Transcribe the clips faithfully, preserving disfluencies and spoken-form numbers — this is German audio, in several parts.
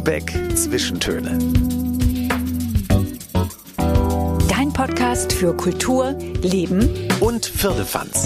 Lübeck Zwischentöne. Dein Podcast für Kultur, Leben und Firlefanz.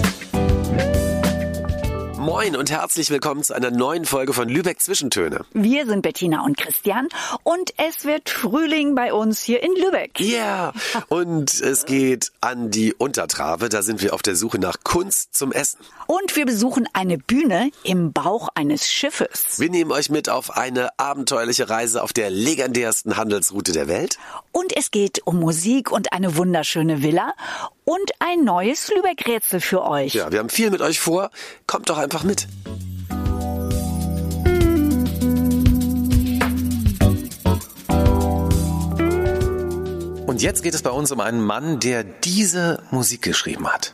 Moin und herzlich willkommen zu einer neuen Folge von Lübeck Zwischentöne. Wir sind Bettina und Christian und es wird Frühling bei uns hier in Lübeck. Ja, yeah. Und es geht an die Untertrave. Da sind wir auf der Suche nach Kunst zum Essen. Und wir besuchen eine Bühne im Bauch eines Schiffes. Wir nehmen euch mit auf eine abenteuerliche Reise auf der legendärsten Handelsroute der Welt. Und es geht um Musik und eine wunderschöne Villa und ein neues Lübeck-Rätsel für euch. Ja, wir haben viel mit euch vor. Kommt doch einfach mit. Und jetzt geht es bei uns um einen Mann, der diese Musik geschrieben hat.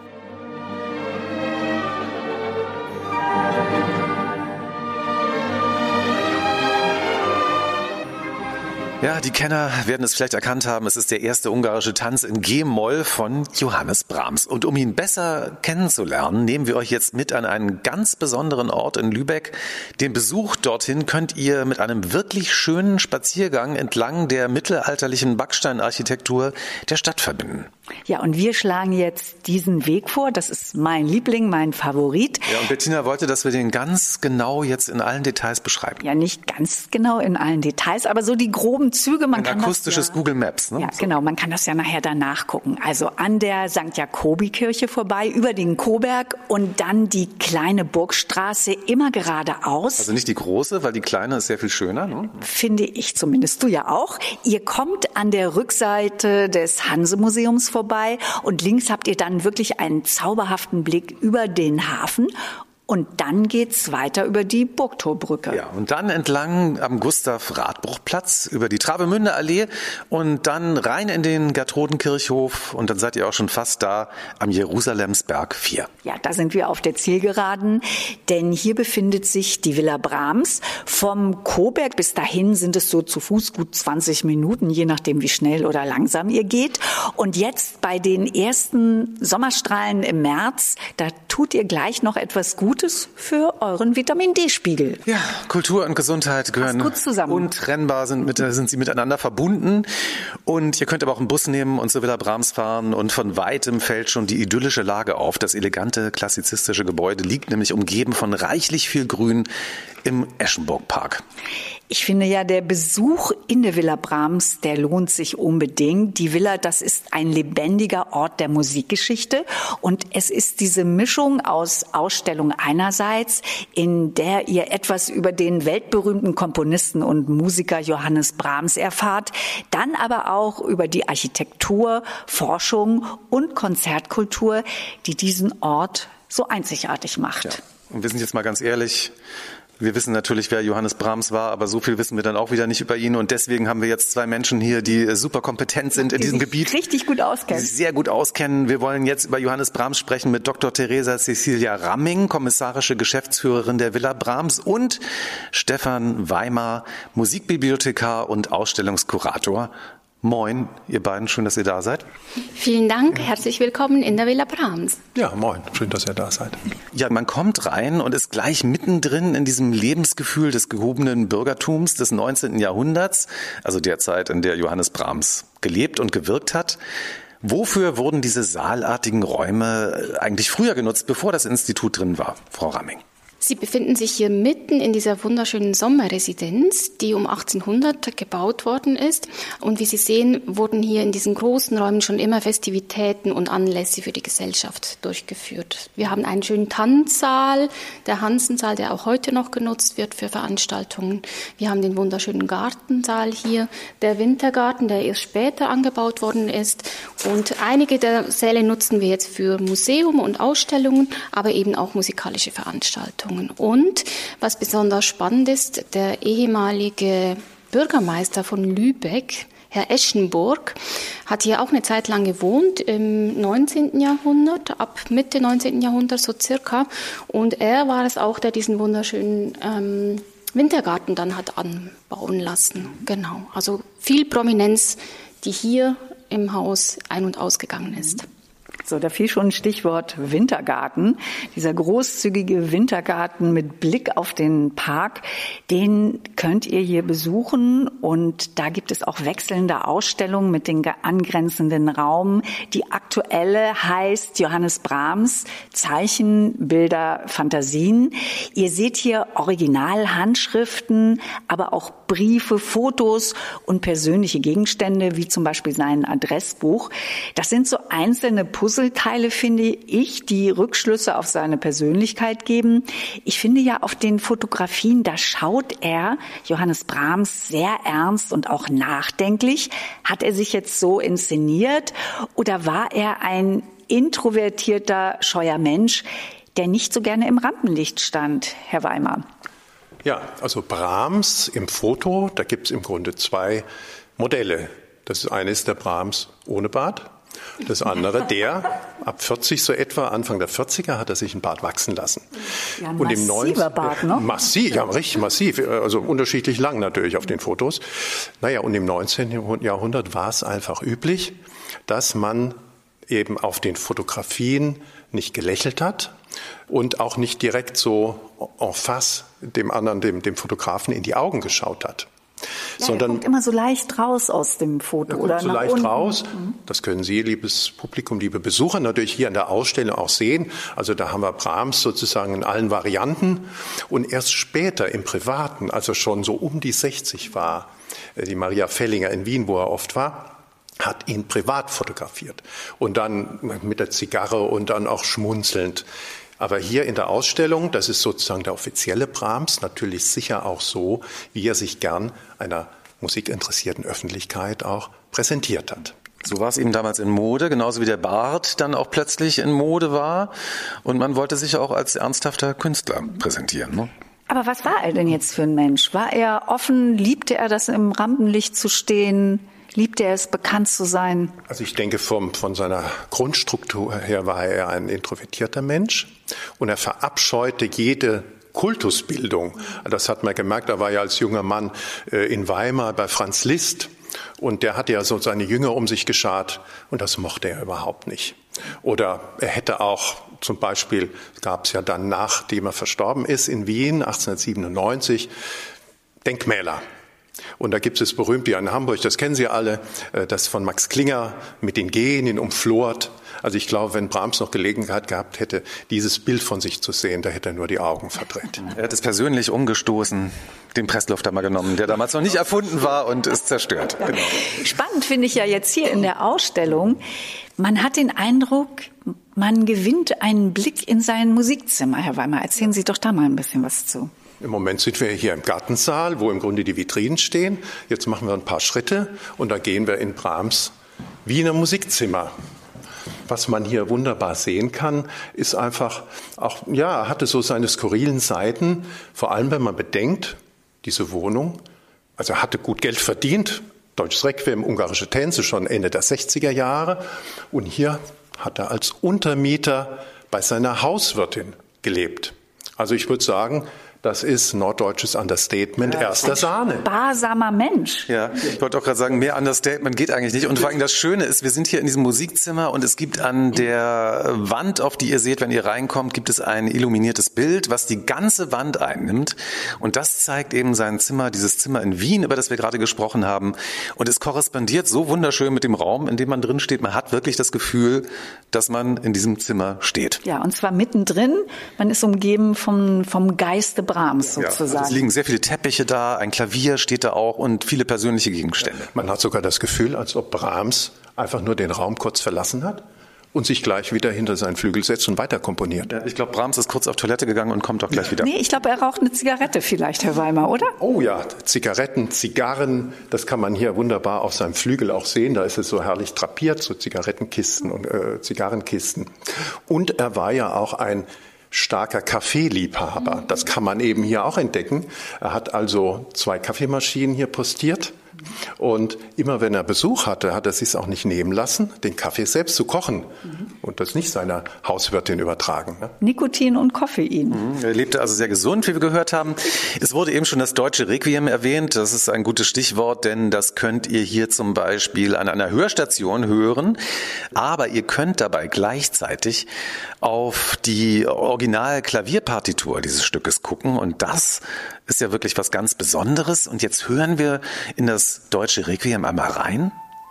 Ja, die Kenner werden es vielleicht erkannt haben, es ist der erste ungarische Tanz in G-Moll von Johannes Brahms. Und um ihn besser kennenzulernen, nehmen wir euch jetzt mit an einen ganz besonderen Ort in Lübeck. Den Besuch dorthin könnt ihr mit einem wirklich schönen Spaziergang entlang der mittelalterlichen Backsteinarchitektur der Stadt verbinden. Ja, und wir schlagen jetzt diesen Weg vor. Das ist mein Liebling, mein Favorit. Ja, und Bettina wollte, dass wir den ganz genau jetzt in allen Details beschreiben. Ja, nicht ganz genau in allen Details, aber so die groben Züge. Man Ein kann akustisches das ja, Google Maps, ne? Ja, so. Genau. Man kann das ja nachher danach gucken. Also an der Sankt Jakobi-Kirche vorbei, über den Koberg und dann die kleine Burgstraße immer geradeaus. Also nicht die große, weil die kleine ist sehr viel schöner, ne? Finde ich zumindest. Du ja auch. Ihr kommt an der Rückseite des Hanse-Museums vorbei und links habt ihr dann wirklich einen zauberhaften Blick über den Hafen. Und dann geht's weiter über die Burgtorbrücke. Ja, und dann entlang am Gustav-Radbruch-Platz über die Travemünde-Allee und dann rein in den Gertrodenkirchhof und dann seid ihr auch schon fast da am Jerusalemsberg vier. Ja, da sind wir auf der Zielgeraden, denn hier befindet sich die Villa Brahms. Vom Koberg bis dahin sind es so zu Fuß gut zwanzig Minuten, je nachdem wie schnell oder langsam ihr geht. Und jetzt bei den ersten Sommerstrahlen im März, da tut ihr gleich noch etwas Gutes für euren Vitamin-D-Spiegel. Ja, Kultur und Gesundheit gehören gut zusammen. untrennbar, sind, mit, sind sie miteinander verbunden. Und ihr könnt aber auch einen Bus nehmen und zur Villa Brahms fahren. Und von weitem fällt schon die idyllische Lage auf. Das elegante, klassizistische Gebäude liegt nämlich umgeben von reichlich viel Grün im Eschenburg-Park. Ich finde ja, der Besuch in der Villa Brahms, der lohnt sich unbedingt. Die Villa, das ist ein lebendiger Ort der Musikgeschichte und es ist diese Mischung aus Ausstellung einerseits, in der ihr etwas über den weltberühmten Komponisten und Musiker Johannes Brahms erfahrt, dann aber auch über die Architektur, Forschung und Konzertkultur, die diesen Ort so einzigartig macht. Ja. Und wir sind jetzt mal ganz ehrlich, wir wissen natürlich, wer Johannes Brahms war, aber so viel wissen wir dann auch wieder nicht über ihn. Und deswegen haben wir jetzt zwei Menschen hier, die super kompetent sind in diesem Gebiet. Richtig gut auskennen. Die sich sehr gut auskennen. Wir wollen jetzt über Johannes Brahms sprechen mit Doktor Theresa Cecilia Ramming, kommissarische Geschäftsführerin der Villa Brahms, und Stefan Weimar, Musikbibliothekar und Ausstellungskurator. Moin, ihr beiden, schön, dass ihr da seid. Vielen Dank, herzlich willkommen in der Villa Brahms. Ja, moin, schön, dass ihr da seid. Ja, man kommt rein und ist gleich mittendrin in diesem Lebensgefühl des gehobenen Bürgertums des neunzehnten Jahrhunderts, also der Zeit, in der Johannes Brahms gelebt und gewirkt hat. Wofür wurden diese saalartigen Räume eigentlich früher genutzt, bevor das Institut drin war, Frau Ramming? Sie befinden sich hier mitten in dieser wunderschönen Sommerresidenz, die um achtzehnhundert gebaut worden ist. Und wie Sie sehen, wurden hier in diesen großen Räumen schon immer Festivitäten und Anlässe für die Gesellschaft durchgeführt. Wir haben einen schönen Tanzsaal, der Hansensaal, der auch heute noch genutzt wird für Veranstaltungen. Wir haben den wunderschönen Gartensaal hier, der Wintergarten, der erst später angebaut worden ist. Und einige der Säle nutzen wir jetzt für Museum und Ausstellungen, aber eben auch musikalische Veranstaltungen. Und was besonders spannend ist, der ehemalige Bürgermeister von Lübeck, Herr Eschenburg, hat hier auch eine Zeit lang gewohnt, im neunzehnten Jahrhundert, ab Mitte neunzehnten Jahrhunderts so circa. Und er war es auch, der diesen wunderschönen ähm, Wintergarten dann hat anbauen lassen. Genau, also viel Prominenz, die hier im Haus ein- und ausgegangen ist. So, da fiel schon ein Stichwort Wintergarten. Dieser großzügige Wintergarten mit Blick auf den Park, den könnt ihr hier besuchen. Und da gibt es auch wechselnde Ausstellungen mit den angrenzenden Raum. Die aktuelle heißt Johannes Brahms, Zeichen, Bilder, Fantasien. Ihr seht hier Originalhandschriften, aber auch Briefe, Fotos und persönliche Gegenstände, wie zum Beispiel sein Adressbuch. Das sind so einzelne Puzzleteile, finde ich, die Rückschlüsse auf seine Persönlichkeit geben. Ich finde ja auf den Fotografien, da schaut er, Johannes Brahms, sehr ernst und auch nachdenklich. Hat er sich jetzt so inszeniert oder war er ein introvertierter, scheuer Mensch, der nicht so gerne im Rampenlicht stand, Herr Weimar? Ja, also Brahms im Foto, da gibt es im Grunde zwei Modelle. Das eine ist der Brahms ohne Bart. Das andere, der ab vierzig so etwa, Anfang der vierziger, hat er sich einen Bart wachsen lassen. Ja, ein und im massiver Bart, ne? Massiv, ja, richtig massiv, also unterschiedlich lang natürlich auf den Fotos. Naja, und im neunzehnten Jahrhundert war es einfach üblich, dass man eben auf den Fotografien nicht gelächelt hat und auch nicht direkt so en face dem anderen, dem, dem Fotografen in die Augen geschaut hat. Ja, sondern er kommt immer so leicht raus aus dem Foto. Er oder kommt so nach leicht unten. raus. Das können Sie, liebes Publikum, liebe Besucher, natürlich hier an der Ausstellung auch sehen. Also da haben wir Brahms sozusagen in allen Varianten. Und erst später im Privaten, als er schon so um die sechzig war, die Maria Fellinger in Wien, wo er oft war, hat ihn privat fotografiert. Und dann mit der Zigarre und dann auch schmunzelnd. Aber hier in der Ausstellung, das ist sozusagen der offizielle Brahms, natürlich sicher auch so, wie er sich gern einer musikinteressierten Öffentlichkeit auch präsentiert hat. So war es eben damals in Mode, genauso wie der Bart dann auch plötzlich in Mode war. Und man wollte sich auch als ernsthafter Künstler präsentieren, ne? Aber was war er denn jetzt für ein Mensch? War er offen? Liebte er das, im Rampenlicht zu stehen? Liebte er es, bekannt zu sein? Also ich denke, vom, von seiner Grundstruktur her war er ein introvertierter Mensch und er verabscheute jede Kultusbildung. Das hat man gemerkt, er war ja als junger Mann in Weimar bei Franz Liszt und der hatte ja so seine Jünger um sich geschart und das mochte er überhaupt nicht. Oder er hätte auch zum Beispiel, gab es ja dann, nachdem er verstorben ist, in Wien achtzehnhundertsiebenundneunzig Denkmäler. Und da gibt es berühmt hier in Hamburg, das kennen Sie alle, das von Max Klinger mit den Genen umflort. Also ich glaube, wenn Brahms noch Gelegenheit gehabt hätte, dieses Bild von sich zu sehen, da hätte er nur die Augen verdreht. Er hat es persönlich umgestoßen, den Presslufter mal genommen, der damals noch nicht erfunden war und ist zerstört. Genau. Spannend finde ich ja jetzt hier in der Ausstellung, man hat den Eindruck, man gewinnt einen Blick in sein Musikzimmer. Herr Weimar, erzählen Sie doch da mal ein bisschen was zu. Im Moment sind wir hier im Gartensaal, wo im Grunde die Vitrinen stehen. Jetzt machen wir ein paar Schritte und da gehen wir in Brahms Wiener Musikzimmer. Was man hier wunderbar sehen kann, ist einfach auch, ja, er hatte so seine skurrilen Seiten, vor allem wenn man bedenkt, diese Wohnung, also er hatte gut Geld verdient, deutsches Requiem, ungarische Tänze schon Ende der sechziger Jahre und hier hat er als Untermieter bei seiner Hauswirtin gelebt. Also ich würde sagen, das ist norddeutsches Understatement, ja, erster Sahne. Sparsamer Mensch. Ja, ich wollte auch gerade sagen, mehr Understatement geht eigentlich nicht. Und vor allem das Schöne ist, wir sind hier in diesem Musikzimmer und es gibt an der Wand, auf die ihr seht, wenn ihr reinkommt, gibt es ein illuminiertes Bild, was die ganze Wand einnimmt. Und das zeigt eben sein Zimmer, dieses Zimmer in Wien, über das wir gerade gesprochen haben. Und es korrespondiert so wunderschön mit dem Raum, in dem man drin steht. Man hat wirklich das Gefühl, dass man in diesem Zimmer steht. Ja, und zwar mittendrin. Man ist umgeben vom, vom Geiste Brahms sozusagen. Ja, also es liegen sehr viele Teppiche da, ein Klavier steht da auch und viele persönliche Gegenstände. Man hat sogar das Gefühl, als ob Brahms einfach nur den Raum kurz verlassen hat und sich gleich wieder hinter seinen Flügel setzt und weiter komponiert. Ja, ich glaube, Brahms ist kurz auf Toilette gegangen und kommt auch gleich wieder. Nee, ich glaube, er raucht eine Zigarette vielleicht, Herr Weimar, oder? Oh ja, Zigaretten, Zigarren, das kann man hier wunderbar auf seinem Flügel auch sehen. Da ist es so herrlich drapiert, so Zigarettenkisten und äh, Zigarrenkisten. Und er war ja auch ein starker Kaffeeliebhaber. Das kann man eben hier auch entdecken. Er hat also zwei Kaffeemaschinen hier postiert, Und immer wenn er Besuch hatte, hat er es sich auch nicht nehmen lassen, den Kaffee selbst zu kochen mhm. und das nicht seiner Hauswirtin übertragen. Ne? Nikotin und Koffein. Mhm. Er lebte also sehr gesund, wie wir gehört haben. Es wurde eben schon das deutsche Requiem erwähnt. Das ist ein gutes Stichwort, denn das könnt ihr hier zum Beispiel an einer Hörstation hören. Aber ihr könnt dabei gleichzeitig auf die Original-Klavierpartitur dieses Stückes gucken. Und das ist ja wirklich was ganz Besonderes. Und jetzt hören wir in das deutsche Requiem einmal rein.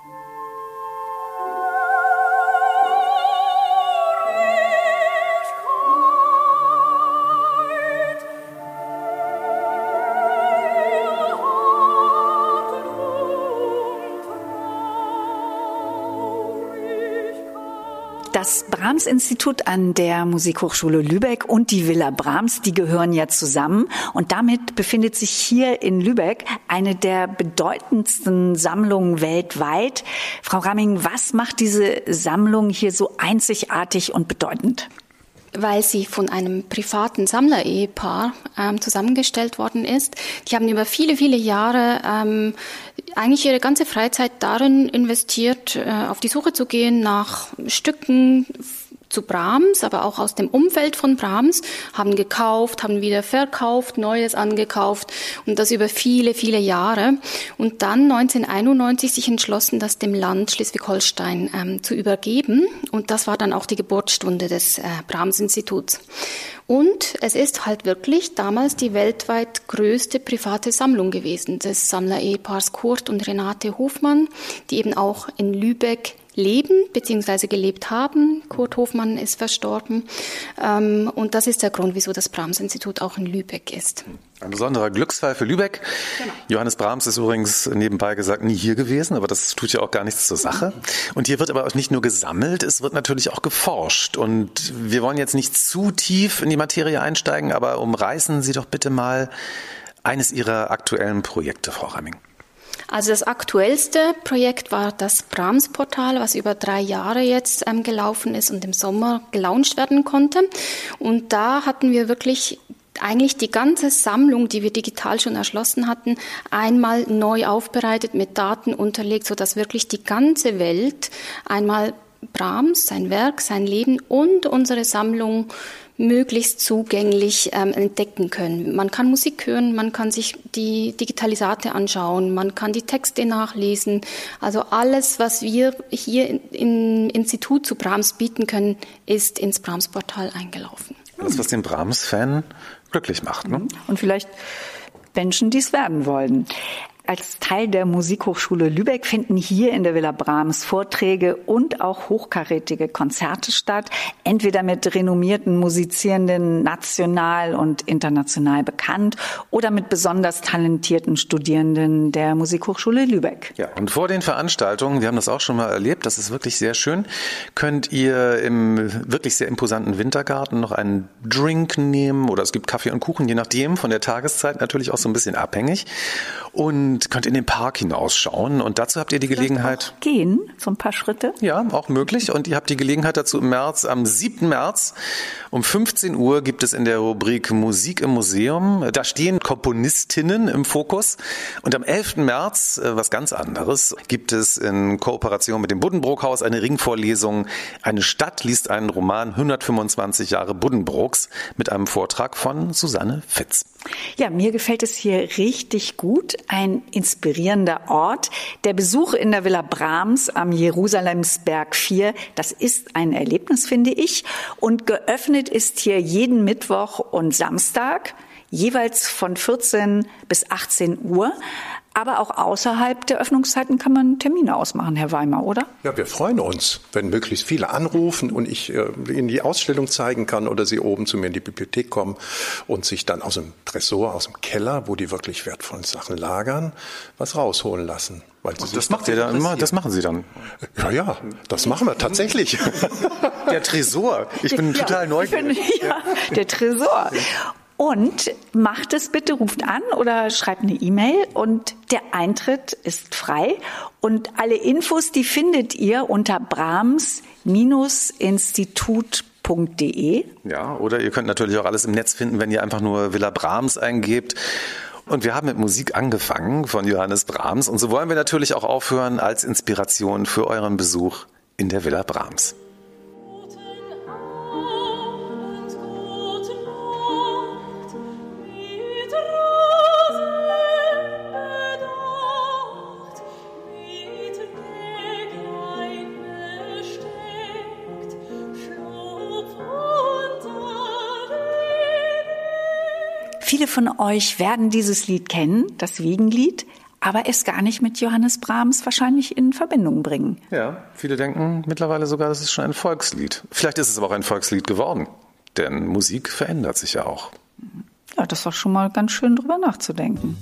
Das Brahms-Institut an der Musikhochschule Lübeck und die Villa Brahms, die gehören ja zusammen. Und damit befindet sich hier in Lübeck eine der bedeutendsten Sammlungen weltweit. Frau Ramming, was macht diese Sammlung hier so einzigartig und bedeutend? Weil sie von einem privaten Sammler-Ehepaar ähm, zusammengestellt worden ist. Die haben über viele, viele Jahre ähm, eigentlich ihre ganze Freizeit darin investiert, äh, auf die Suche zu gehen nach Stücken zu Brahms, aber auch aus dem Umfeld von Brahms, haben gekauft, haben wieder verkauft, Neues angekauft und das über viele, viele Jahre. Und dann neunzehnhunderteinundneunzig sich entschlossen, das dem Land Schleswig-Holstein ähm, zu übergeben. Und das war dann auch die Geburtsstunde des äh, Brahms-Instituts. Und es ist halt wirklich damals die weltweit größte private Sammlung gewesen des Sammler-Ehepaars Kurt und Renate Hofmann, die eben auch in Lübeck leben bzw. gelebt haben. Kurt Hofmann ist verstorben. Und das ist der Grund, wieso das Brahms-Institut auch in Lübeck ist. Ein besonderer Glücksfall für Lübeck. Genau. Johannes Brahms ist übrigens nebenbei gesagt nie hier gewesen, aber das tut ja auch gar nichts zur Sache. Und hier wird aber auch nicht nur gesammelt, es wird natürlich auch geforscht. Und wir wollen jetzt nicht zu tief in die Materie einsteigen, aber umreißen Sie doch bitte mal eines Ihrer aktuellen Projekte, Frau Ramming. Also das aktuellste Projekt war das Brahms-Portal, was über drei Jahre jetzt ähm, gelaufen ist und im Sommer gelauncht werden konnte. Und da hatten wir wirklich eigentlich die ganze Sammlung, die wir digital schon erschlossen hatten, einmal neu aufbereitet, mit Daten unterlegt, sodass wirklich die ganze Welt einmal Brahms, sein Werk, sein Leben und unsere Sammlung möglichst zugänglich ähm, entdecken können. Man kann Musik hören, man kann sich die Digitalisate anschauen, man kann die Texte nachlesen. Also alles, was wir hier in, im Institut zu Brahms bieten können, ist ins Brahms-Portal eingelaufen. Das, was den Brahms-Fan glücklich macht, ne? Und vielleicht Menschen, die es werden wollen. Als Teil der Musikhochschule Lübeck finden hier in der Villa Brahms Vorträge und auch hochkarätige Konzerte statt, entweder mit renommierten Musizierenden, national und international bekannt, oder mit besonders talentierten Studierenden der Musikhochschule Lübeck. Ja, und vor den Veranstaltungen, wir haben das auch schon mal erlebt, das ist wirklich sehr schön, könnt ihr im wirklich sehr imposanten Wintergarten noch einen Drink nehmen oder es gibt Kaffee und Kuchen, je nachdem, von der Tageszeit natürlich auch so ein bisschen abhängig. Und könnt in den Park hinausschauen. Und dazu habt ihr die Gelegenheit. Gehen, so ein paar Schritte. Ja, auch möglich. Und ihr habt die Gelegenheit dazu im März, am siebten März um fünfzehn Uhr gibt es in der Rubrik Musik im Museum. Da stehen Komponistinnen im Fokus. Und am elften März, was ganz anderes, gibt es in Kooperation mit dem Buddenbrook-Haus eine Ringvorlesung. Eine Stadt liest einen Roman hundertfünfundzwanzig Jahre Buddenbrooks mit einem Vortrag von Susanne Fitz. Ja, mir gefällt es hier richtig gut. Ein inspirierender Ort. Der Besuch in der Villa Brahms am Jerusalemsberg vier, das ist ein Erlebnis, finde ich. Und geöffnet ist hier jeden Mittwoch und Samstag, jeweils von vierzehn bis achtzehn Uhr. Aber auch außerhalb der Öffnungszeiten kann man Termine ausmachen, Herr Weimer, oder? Ja, wir freuen uns, wenn möglichst viele anrufen und ich äh, Ihnen die Ausstellung zeigen kann oder Sie oben zu mir in die Bibliothek kommen und sich dann aus dem Tresor, aus dem Keller, wo die wirklich wertvollen Sachen lagern, was rausholen lassen. Weil Sie das macht ihr dann immer, das machen Sie dann? Ja, ja, das machen wir tatsächlich. Der Tresor, ich bin ja, total neugierig. Ich bin, ja, der Tresor. Und macht es bitte, ruft an oder schreibt eine E-Mail und der Eintritt ist frei. Und alle Infos, die findet ihr unter brahms Institut punkt de. Ja, oder ihr könnt natürlich auch alles im Netz finden, wenn ihr einfach nur Villa Brahms eingebt. Und wir haben mit Musik angefangen von Johannes Brahms. Und so wollen wir natürlich auch aufhören als Inspiration für euren Besuch in der Villa Brahms. Viele von euch werden dieses Lied kennen, das Wiegenlied, aber es gar nicht mit Johannes Brahms wahrscheinlich in Verbindung bringen. Ja, viele denken mittlerweile sogar, das ist schon ein Volkslied. Vielleicht ist es aber auch ein Volkslied geworden, denn Musik verändert sich ja auch. Ja, das war schon mal ganz schön drüber nachzudenken.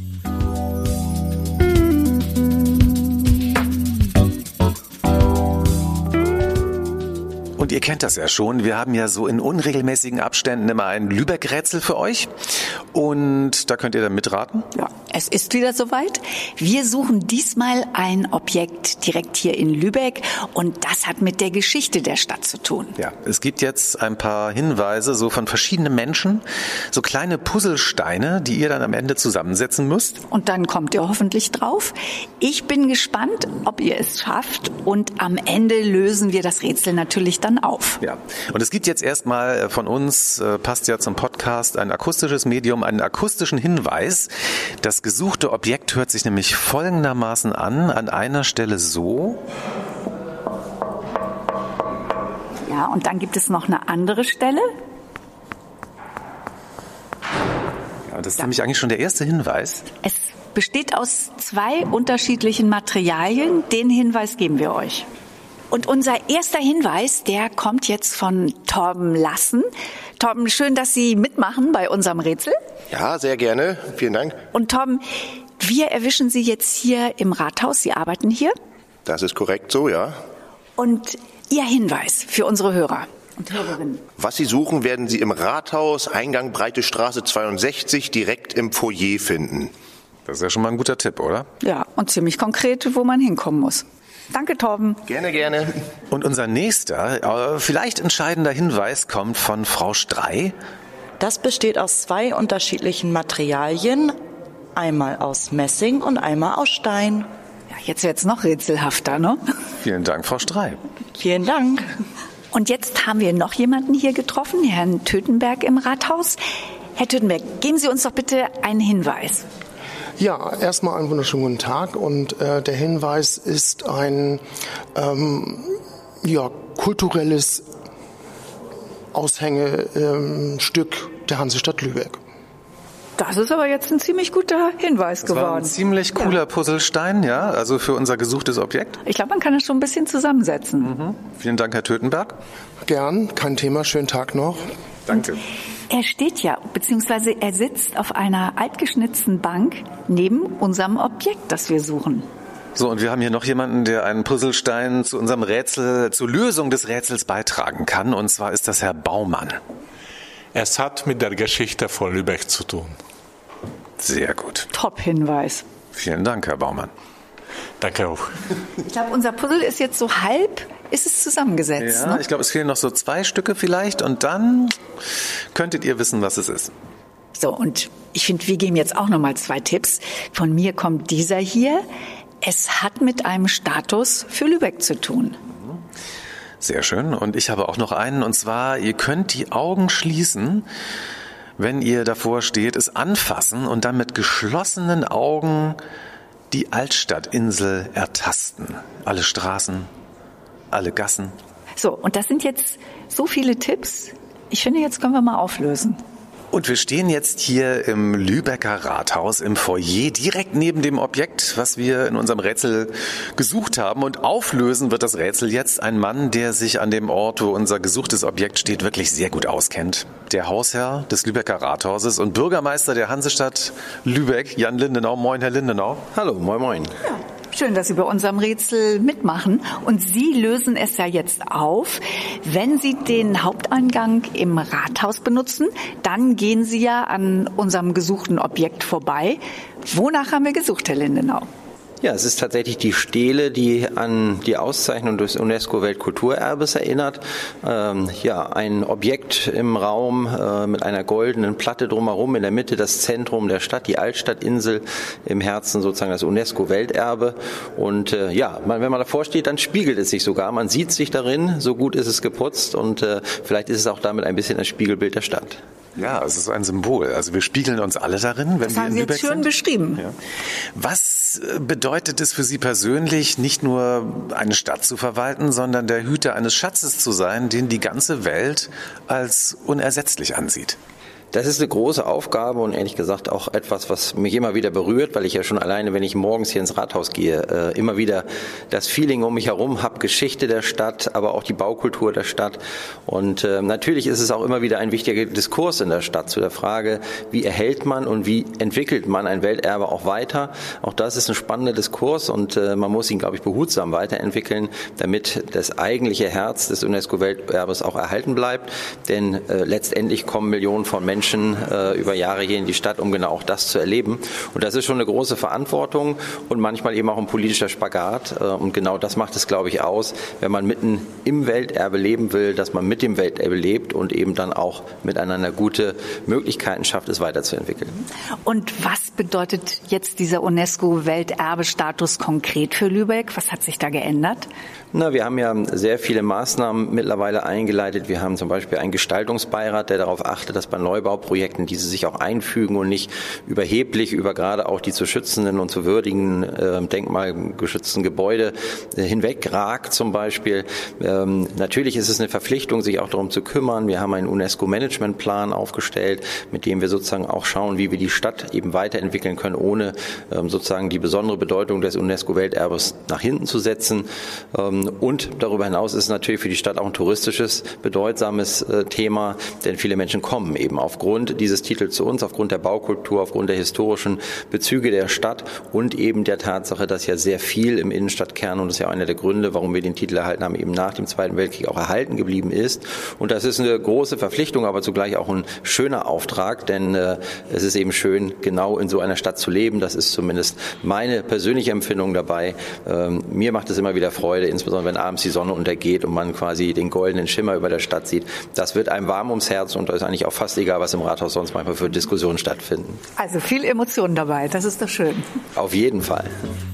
Und ihr kennt das ja schon, wir haben ja so in unregelmäßigen Abständen immer ein Lübeck-Rätsel für euch und da könnt ihr dann mitraten. Ja, es ist wieder soweit. Wir suchen diesmal ein Objekt direkt hier in Lübeck und das hat mit der Geschichte der Stadt zu tun. Ja, es gibt jetzt ein paar Hinweise so von verschiedenen Menschen, so kleine Puzzlesteine, die ihr dann am Ende zusammensetzen müsst. Und dann kommt ihr hoffentlich drauf. Ich bin gespannt, ob ihr es schafft und am Ende lösen wir das Rätsel natürlich dann auf. Ja, und es gibt jetzt erstmal von uns, äh, passt ja zum Podcast, ein akustisches Medium, einen akustischen Hinweis. Das gesuchte Objekt hört sich nämlich folgendermaßen an, an einer Stelle so. Ja, und dann gibt es noch eine andere Stelle. Ja, das ist ja nämlich eigentlich schon der erste Hinweis. Es besteht aus zwei unterschiedlichen Materialien. Den Hinweis geben wir euch. Und unser erster Hinweis, der kommt jetzt von Torben Lassen. Torben, schön, dass Sie mitmachen bei unserem Rätsel. Ja, sehr gerne. Vielen Dank. Und Torben, wir erwischen Sie jetzt hier im Rathaus. Sie arbeiten hier. Das ist korrekt so, ja. Und Ihr Hinweis für unsere Hörer und Hörerinnen. Was Sie suchen, werden Sie im Rathaus, Eingang Breite Straße zweiundsechzig, direkt im Foyer finden. Das ist ja schon mal ein guter Tipp, oder? Ja, und ziemlich konkret, wo man hinkommen muss. Danke, Torben. Gerne, gerne. Und unser nächster, äh, vielleicht entscheidender Hinweis kommt von Frau Strey. Das besteht aus zwei unterschiedlichen Materialien, einmal aus Messing und einmal aus Stein. Ja, jetzt wird's noch rätselhafter, ne? Vielen Dank, Frau Strey. Vielen Dank. Und jetzt haben wir noch jemanden hier getroffen, Herrn Tötenberg im Rathaus. Herr Tötenberg, geben Sie uns doch bitte einen Hinweis. Ja, erstmal einen wunderschönen guten Tag und äh, der Hinweis ist ein ähm, ja, kulturelles Aushängestück ähm, der Hansestadt Lübeck. Das ist aber jetzt ein ziemlich guter Hinweis das geworden. War ein ziemlich cooler ja. Puzzlestein, ja, also für unser gesuchtes Objekt. Ich glaube, man kann es schon ein bisschen zusammensetzen. Mhm. Vielen Dank, Herr Tötenberg. Gern, kein Thema, schönen Tag noch. Danke. Er steht ja, beziehungsweise er sitzt auf einer altgeschnitzten Bank neben unserem Objekt, das wir suchen. So, und wir haben hier noch jemanden, der einen Puzzlestein zu unserem Rätsel, zur Lösung des Rätsels beitragen kann. Und zwar ist das Herr Baumann. Es hat mit der Geschichte von Lübeck zu tun. Sehr gut. Top-Hinweis. Vielen Dank, Herr Baumann. Danke auch. Ich glaube, unser Puzzle ist jetzt so halb, ist es zusammengesetzt. Ja, ne? Ich glaube, es fehlen noch so zwei Stücke vielleicht und dann könntet ihr wissen, was es ist. So, und ich finde, wir geben jetzt auch nochmal zwei Tipps. Von mir kommt dieser hier. Es hat mit einem Status für Lübeck zu tun. Sehr schön. Und ich habe auch noch einen, und zwar, ihr könnt die Augen schließen, wenn ihr davor steht, es anfassen und dann mit geschlossenen Augen die Altstadtinsel ertasten. Alle Straßen, alle Gassen. So, und das sind jetzt so viele Tipps. Ich finde, jetzt können wir mal auflösen. Und wir stehen jetzt hier im Lübecker Rathaus im Foyer, direkt neben dem Objekt, was wir in unserem Rätsel gesucht haben. Und auflösen wird das Rätsel jetzt ein Mann, der sich an dem Ort, wo unser gesuchtes Objekt steht, wirklich sehr gut auskennt. Der Hausherr des Lübecker Rathauses und Bürgermeister der Hansestadt Lübeck, Jan Lindenau. Moin, Herr Lindenau. Hallo, moin, moin. Ja. Schön, dass Sie bei unserem Rätsel mitmachen. Und Sie lösen es ja jetzt auf. Wenn Sie den Haupteingang im Rathaus benutzen, dann gehen Sie ja an unserem gesuchten Objekt vorbei. Wonach haben wir gesucht, Herr Lindenau? Ja, es ist tatsächlich die Stele, die an die Auszeichnung des UNESCO-Weltkulturerbes erinnert. Ähm, ja, ein Objekt im Raum äh, mit einer goldenen Platte drumherum, in der Mitte das Zentrum der Stadt, die Altstadtinsel, im Herzen sozusagen das UNESCO-Welterbe. Und äh, ja, man, wenn man davor steht, dann spiegelt es sich sogar. Man sieht sich darin, so gut ist es geputzt und äh, vielleicht ist es auch damit ein bisschen ein Spiegelbild der Stadt. Ja, es ist ein Symbol. Also wir spiegeln uns alle darin, wenn das wir haben in Sie Lübeck jetzt schön sind. beschrieben. Ja. Was bedeutet es für Sie persönlich, nicht nur eine Stadt zu verwalten, sondern der Hüter eines Schatzes zu sein, den die ganze Welt als unersetzlich ansieht? Das ist eine große Aufgabe und ehrlich gesagt auch etwas, was mich immer wieder berührt, weil ich ja schon alleine, wenn ich morgens hier ins Rathaus gehe, immer wieder das Feeling um mich herum habe, Geschichte der Stadt, aber auch die Baukultur der Stadt. Und äh, natürlich ist es auch immer wieder ein wichtiger Diskurs in der Stadt zu der Frage, wie erhält man und wie entwickelt man ein Welterbe auch weiter. Auch das ist ein spannender Diskurs und äh, man muss ihn, glaube ich, behutsam weiterentwickeln, damit das eigentliche Herz des UNESCO-Welterbes auch erhalten bleibt. Denn äh, letztendlich kommen Millionen von Menschen Menschen äh, über Jahre hier in die Stadt, um genau auch das zu erleben. Und das ist schon eine große Verantwortung und manchmal eben auch ein politischer Spagat. Äh, und genau das macht es, glaube ich, aus, wenn man mitten im Welterbe leben will, dass man mit dem Welterbe lebt und eben dann auch miteinander gute Möglichkeiten schafft, es weiterzuentwickeln. Und was bedeutet jetzt dieser UNESCO-Welterbestatus konkret für Lübeck? Was hat sich da geändert? Na, wir haben ja sehr viele Maßnahmen mittlerweile eingeleitet. Wir haben zum Beispiel einen Gestaltungsbeirat, der darauf achtet, dass bei Neubauprojekten diese sich auch einfügen und nicht überheblich über gerade auch die zu schützenden und zu würdigen äh, denkmalgeschützten Gebäude äh, hinwegragt zum Beispiel. Ähm, natürlich ist es eine Verpflichtung, sich auch darum zu kümmern. Wir haben einen UNESCO-Managementplan aufgestellt, mit dem wir sozusagen auch schauen, wie wir die Stadt eben weiterentwickeln können, ohne ähm, sozusagen die besondere Bedeutung des UNESCO-Welterbes nach hinten zu setzen. Ähm, Und darüber hinaus ist es natürlich für die Stadt auch ein touristisches, bedeutsames äh, Thema, denn viele Menschen kommen eben aufgrund dieses Titels zu uns, aufgrund der Baukultur, aufgrund der historischen Bezüge der Stadt und eben der Tatsache, dass ja sehr viel im Innenstadtkern, und das ist ja einer der Gründe, warum wir den Titel erhalten haben, eben nach dem Zweiten Weltkrieg auch erhalten geblieben ist. Und das ist eine große Verpflichtung, aber zugleich auch ein schöner Auftrag, denn äh, es ist eben schön, genau in so einer Stadt zu leben. Das ist zumindest meine persönliche Empfindung dabei. Ähm, mir macht es immer wieder Freude, insbesondere wenn abends die Sonne untergeht und man quasi den goldenen Schimmer über der Stadt sieht. Das wird einem warm ums Herz und da ist eigentlich auch fast egal, was im Rathaus sonst manchmal für Diskussionen stattfinden. Also viel Emotionen dabei, das ist doch schön. Auf jeden Fall.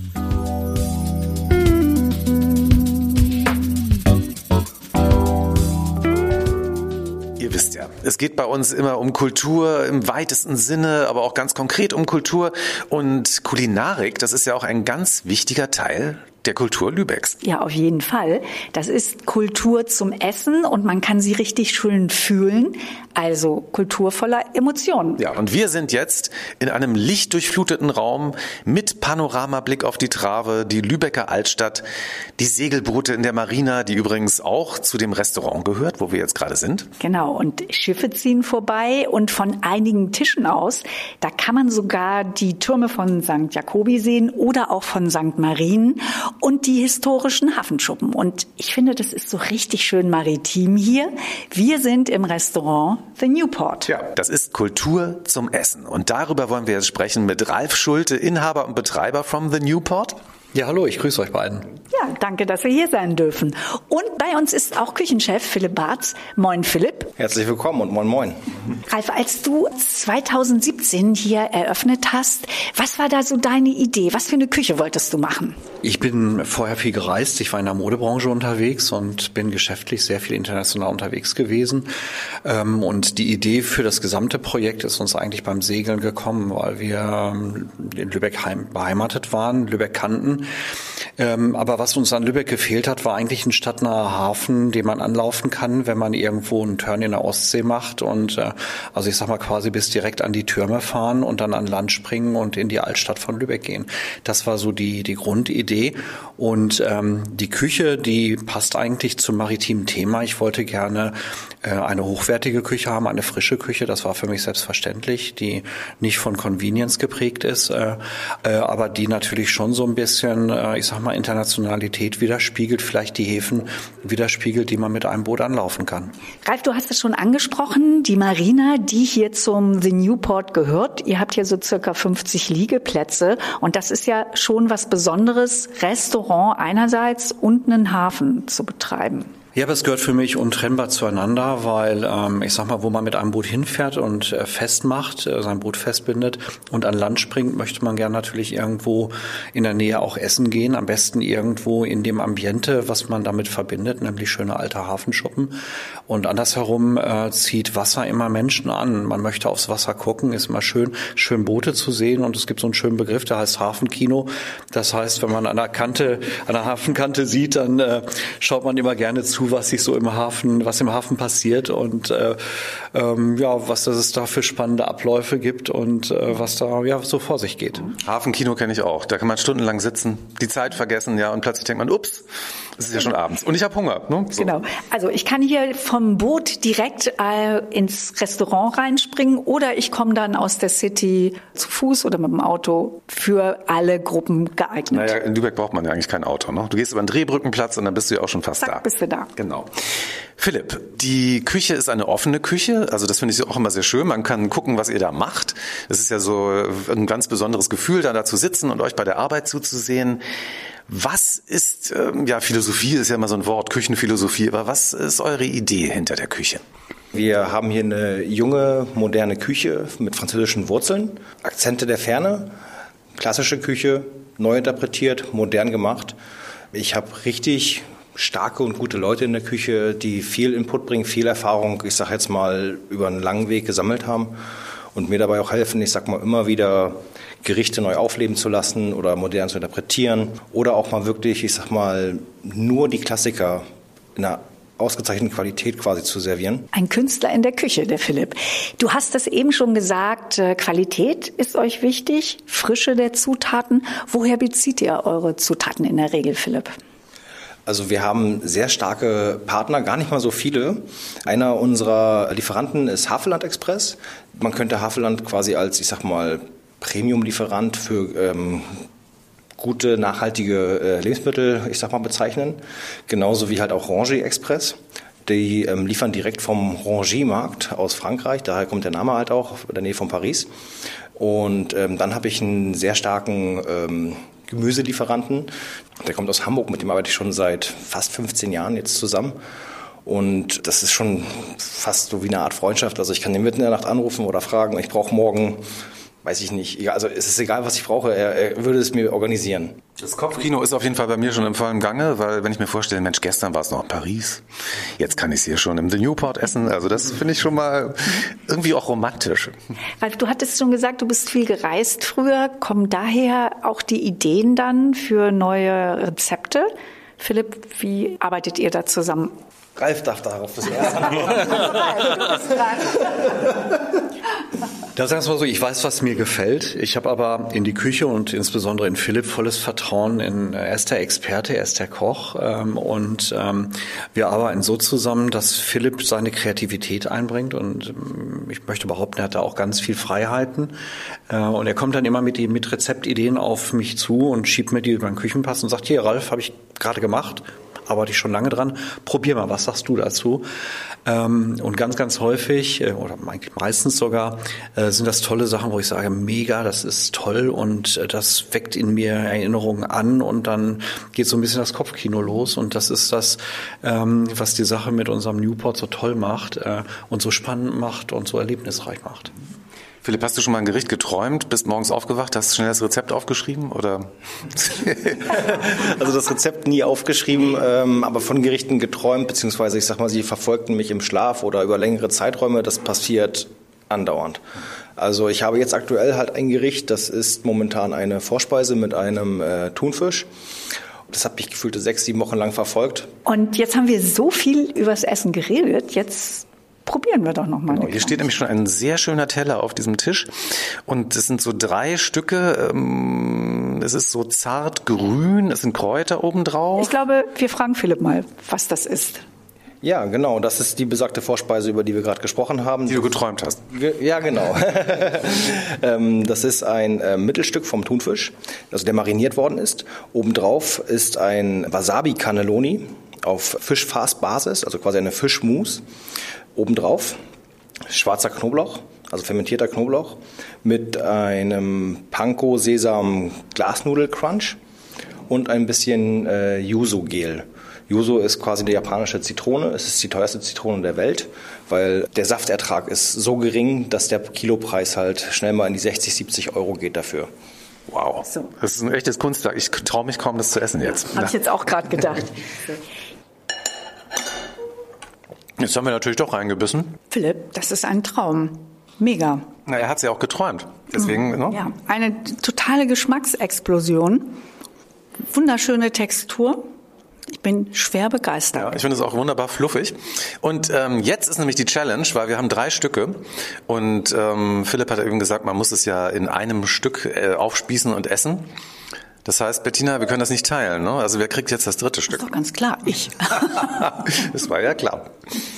Ihr wisst ja, es geht bei uns immer um Kultur im weitesten Sinne, aber auch ganz konkret um Kultur. Und Kulinarik, das ist ja auch ein ganz wichtiger Teil der Kultur Lübecks. Ja, auf jeden Fall. Das ist Kultur zum Essen und man kann sie richtig schön fühlen. Also Kultur voller Emotionen. Ja, und wir sind jetzt in einem lichtdurchfluteten Raum mit Panoramablick auf die Trave, die Lübecker Altstadt, die Segelboote in der Marina, die übrigens auch zu dem Restaurant gehört, wo wir jetzt gerade sind. Genau, und Schiffe ziehen vorbei und von einigen Tischen aus, da kann man sogar die Türme von Sankt Jakobi sehen oder auch von Sankt Marien und die historischen Hafenschuppen. Und ich finde, das ist so richtig schön maritim hier. Wir sind im Restaurant The Newport. Ja, das ist Kultur zum Essen. Und darüber wollen wir jetzt sprechen mit Ralf Schulte, Inhaber und Betreiber from The Newport. Ja, hallo, ich grüße euch beiden. Ja, danke, dass wir hier sein dürfen. Und bei uns ist auch Küchenchef Philipp Bartz. Moin, Philipp. Herzlich willkommen und moin, moin. Ralf, als du zweitausendsiebzehn hier eröffnet hast, was war da so deine Idee? Was für eine Küche wolltest du machen? Ich bin vorher viel gereist. Ich war in der Modebranche unterwegs und bin geschäftlich sehr viel international unterwegs gewesen. Und die Idee für das gesamte Projekt ist uns eigentlich beim Segeln gekommen, weil wir in Lübeck beheimatet waren, Lübeck kannten. Aber was uns an Lübeck gefehlt hat, war eigentlich ein stadtnaher Hafen, den man anlaufen kann, wenn man irgendwo einen Turn in der Ostsee macht und also ich sag mal quasi bis direkt an die Türme fahren und dann an Land springen und in die Altstadt von Lübeck gehen. Das war so die die Grundidee und ähm, die Küche, die passt eigentlich zum maritimen Thema. Ich wollte gerne äh, eine hochwertige Küche haben, eine frische Küche. Das war für mich selbstverständlich, die nicht von Convenience geprägt ist, äh, äh, aber die natürlich schon so ein bisschen bisschen, ich sag mal, Internationalität widerspiegelt, vielleicht die Häfen widerspiegelt, die man mit einem Boot anlaufen kann. Ralf, du hast es schon angesprochen, die Marina, die hier zum The Newport gehört. Ihr habt hier so circa fünfzig Liegeplätze und das ist ja schon was Besonderes, Restaurant einerseits und einen Hafen zu betreiben. Ja, aber es gehört für mich untrennbar zueinander, weil ähm, ich sag mal, wo man mit einem Boot hinfährt und äh, festmacht, äh, sein Boot festbindet und an Land springt, möchte man gern natürlich irgendwo in der Nähe auch essen gehen. Am besten irgendwo in dem Ambiente, was man damit verbindet, nämlich schöne alte Hafenschuppen. Und andersherum äh, zieht Wasser immer Menschen an. Man möchte aufs Wasser gucken, ist immer schön, schön Boote zu sehen. Und es gibt so einen schönen Begriff, der heißt Hafenkino. Das heißt, wenn man an der Kante, an der Hafenkante sieht, dann äh, schaut man immer gerne zu, was sich so im Hafen, was im Hafen passiert und äh, ähm, ja, was es da für spannende Abläufe gibt und äh, was da ja so vor sich geht. Hafenkino kenne ich auch. Da kann man stundenlang sitzen, die Zeit vergessen, ja, und plötzlich denkt man, ups, es ist ja schon abends und ich habe Hunger. Ne? So. Genau. Also ich kann hier vom Boot direkt äh, ins Restaurant reinspringen oder ich komme dann aus der City zu Fuß oder mit dem Auto, für alle Gruppen geeignet. Naja, in Lübeck braucht man ja eigentlich kein Auto. Ne? Du gehst über den Drehbrückenplatz und dann bist du ja auch schon fast Zack, da. bist du da. Genau. Philipp, die Küche ist eine offene Küche, also das finde ich auch immer sehr schön. Man kann gucken, was ihr da macht. Es ist ja so ein ganz besonderes Gefühl, da, da zu sitzen und euch bei der Arbeit zuzusehen. Was ist, ähm, ja, Philosophie ist ja immer so ein Wort, Küchenphilosophie, aber was ist eure Idee hinter der Küche? Wir haben hier eine junge, moderne Küche mit französischen Wurzeln, Akzente der Ferne, klassische Küche, neu interpretiert, modern gemacht. Ich habe richtig starke und gute Leute in der Küche, die viel Input bringen, viel Erfahrung, ich sage jetzt mal, über einen langen Weg gesammelt haben und mir dabei auch helfen, ich sag mal, immer wieder Gerichte neu aufleben zu lassen oder modern zu interpretieren oder auch mal wirklich, ich sag mal, nur die Klassiker in einer ausgezeichneten Qualität quasi zu servieren. Ein Künstler in der Küche, der Philipp. Du hast es eben schon gesagt, Qualität ist euch wichtig, Frische der Zutaten. Woher bezieht ihr eure Zutaten in der Regel, Philipp? Also wir haben sehr starke Partner, gar nicht mal so viele. Einer unserer Lieferanten ist Havelland Express. Man könnte Havelland quasi als, ich sag mal, Premium-Lieferant für ähm, gute, nachhaltige äh, Lebensmittel, ich sag mal, bezeichnen. Genauso wie halt auch Rangy Express. Die ähm, liefern direkt vom Rangy-Markt aus Frankreich, daher kommt der Name halt auch, in der Nähe von Paris. Und ähm, dann habe ich einen sehr starken ähm, Gemüselieferanten, der kommt aus Hamburg, mit dem arbeite ich schon seit fast fünfzehn Jahren jetzt zusammen. Und das ist schon fast so wie eine Art Freundschaft. Also ich kann den mitten in der Nacht anrufen oder fragen, ich brauche morgen, weiß ich nicht, also es ist egal, was ich brauche, er, er würde es mir organisieren. Das Kopfkino ist auf jeden Fall bei mir schon im vollen Gange, weil wenn ich mir vorstelle, Mensch, gestern war es noch in Paris, jetzt kann ich es hier schon im The Newport essen, also das finde ich schon mal irgendwie auch romantisch. Ralf, du hattest schon gesagt, du bist viel gereist früher, kommen daher auch die Ideen dann für neue Rezepte? Philipp, wie arbeitet ihr da zusammen? Ralf darf darauf das erste antworten. Da sagst du mal so, ich weiß, was mir gefällt. Ich habe aber in die Küche und insbesondere in Philipp volles Vertrauen in, er ist der Experte, er ist der Koch. Und wir arbeiten so zusammen, dass Philipp seine Kreativität einbringt. Und ich möchte behaupten, er hat da auch ganz viel Freiheiten. Und er kommt dann immer mit, mit Rezeptideen auf mich zu und schiebt mir die über den Küchenpass und sagt, hier, Ralf, habe ich gerade gemacht. Arbeite ich schon lange dran. Probier mal, was sagst du dazu? Und ganz, ganz häufig, oder meistens sogar, sind das tolle Sachen, wo ich sage, mega, das ist toll und das weckt in mir Erinnerungen an und dann geht so ein bisschen das Kopfkino los und das ist das, was die Sache mit unserem Newport so toll macht und so spannend macht und so erlebnisreich macht. Philipp, hast du schon mal ein Gericht geträumt, bist morgens aufgewacht, hast schnell das Rezept aufgeschrieben oder? Also das Rezept nie aufgeschrieben, ähm, aber von Gerichten geträumt, beziehungsweise ich sag mal, sie verfolgten mich im Schlaf oder über längere Zeiträume, das passiert andauernd. Also ich habe jetzt aktuell halt ein Gericht, das ist momentan eine Vorspeise mit einem äh, Thunfisch. Das hat mich gefühlte sechs, sieben Wochen lang verfolgt. Und jetzt haben wir so viel übers Essen geredet, jetzt probieren wir doch noch mal. Genau, hier steht nämlich schon ein sehr schöner Teller auf diesem Tisch und es sind so drei Stücke, es ist so zart grün, es sind Kräuter obendrauf. Ich glaube, wir fragen Philipp mal, was das ist. Ja, genau. Das ist die besagte Vorspeise, über die wir gerade gesprochen haben. Die du geträumt hast. Ja, genau. Das ist ein Mittelstück vom Thunfisch, also der mariniert worden ist. Obendrauf ist ein Wasabi-Cannelloni auf Fischfarce-Basis, also quasi eine Fischmousse. Obendrauf schwarzer Knoblauch, also fermentierter Knoblauch, mit einem Panko-Sesam-Glasnudel-Crunch und ein bisschen äh, Yuzu-Gel. Yuzu ist quasi die japanische Zitrone. Es ist die teuerste Zitrone der Welt, weil der Saftertrag ist so gering, dass der Kilopreis halt schnell mal in die sechzig, siebzig Euro geht dafür. Wow, so. Das ist ein echtes Kunstwerk. Ich traue mich kaum, das zu essen jetzt. Habe ich jetzt auch gerade gedacht. Jetzt haben wir natürlich doch reingebissen. Philipp, das ist ein Traum. Mega. Na, er hat es ja auch geträumt. Deswegen, mhm. ne? Ja, eine totale Geschmacksexplosion. Wunderschöne Textur. Ich bin schwer begeistert. Ja, ich finde es auch wunderbar fluffig. Und ähm, jetzt ist nämlich die Challenge, weil wir haben drei Stücke. Und ähm, Philipp hat eben gesagt, man muss es ja in einem Stück äh, aufspießen und essen. Das heißt, Bettina, wir können das nicht teilen, ne? Also wer kriegt jetzt das dritte Stück? Das ist doch ganz klar, ich. Das war ja klar.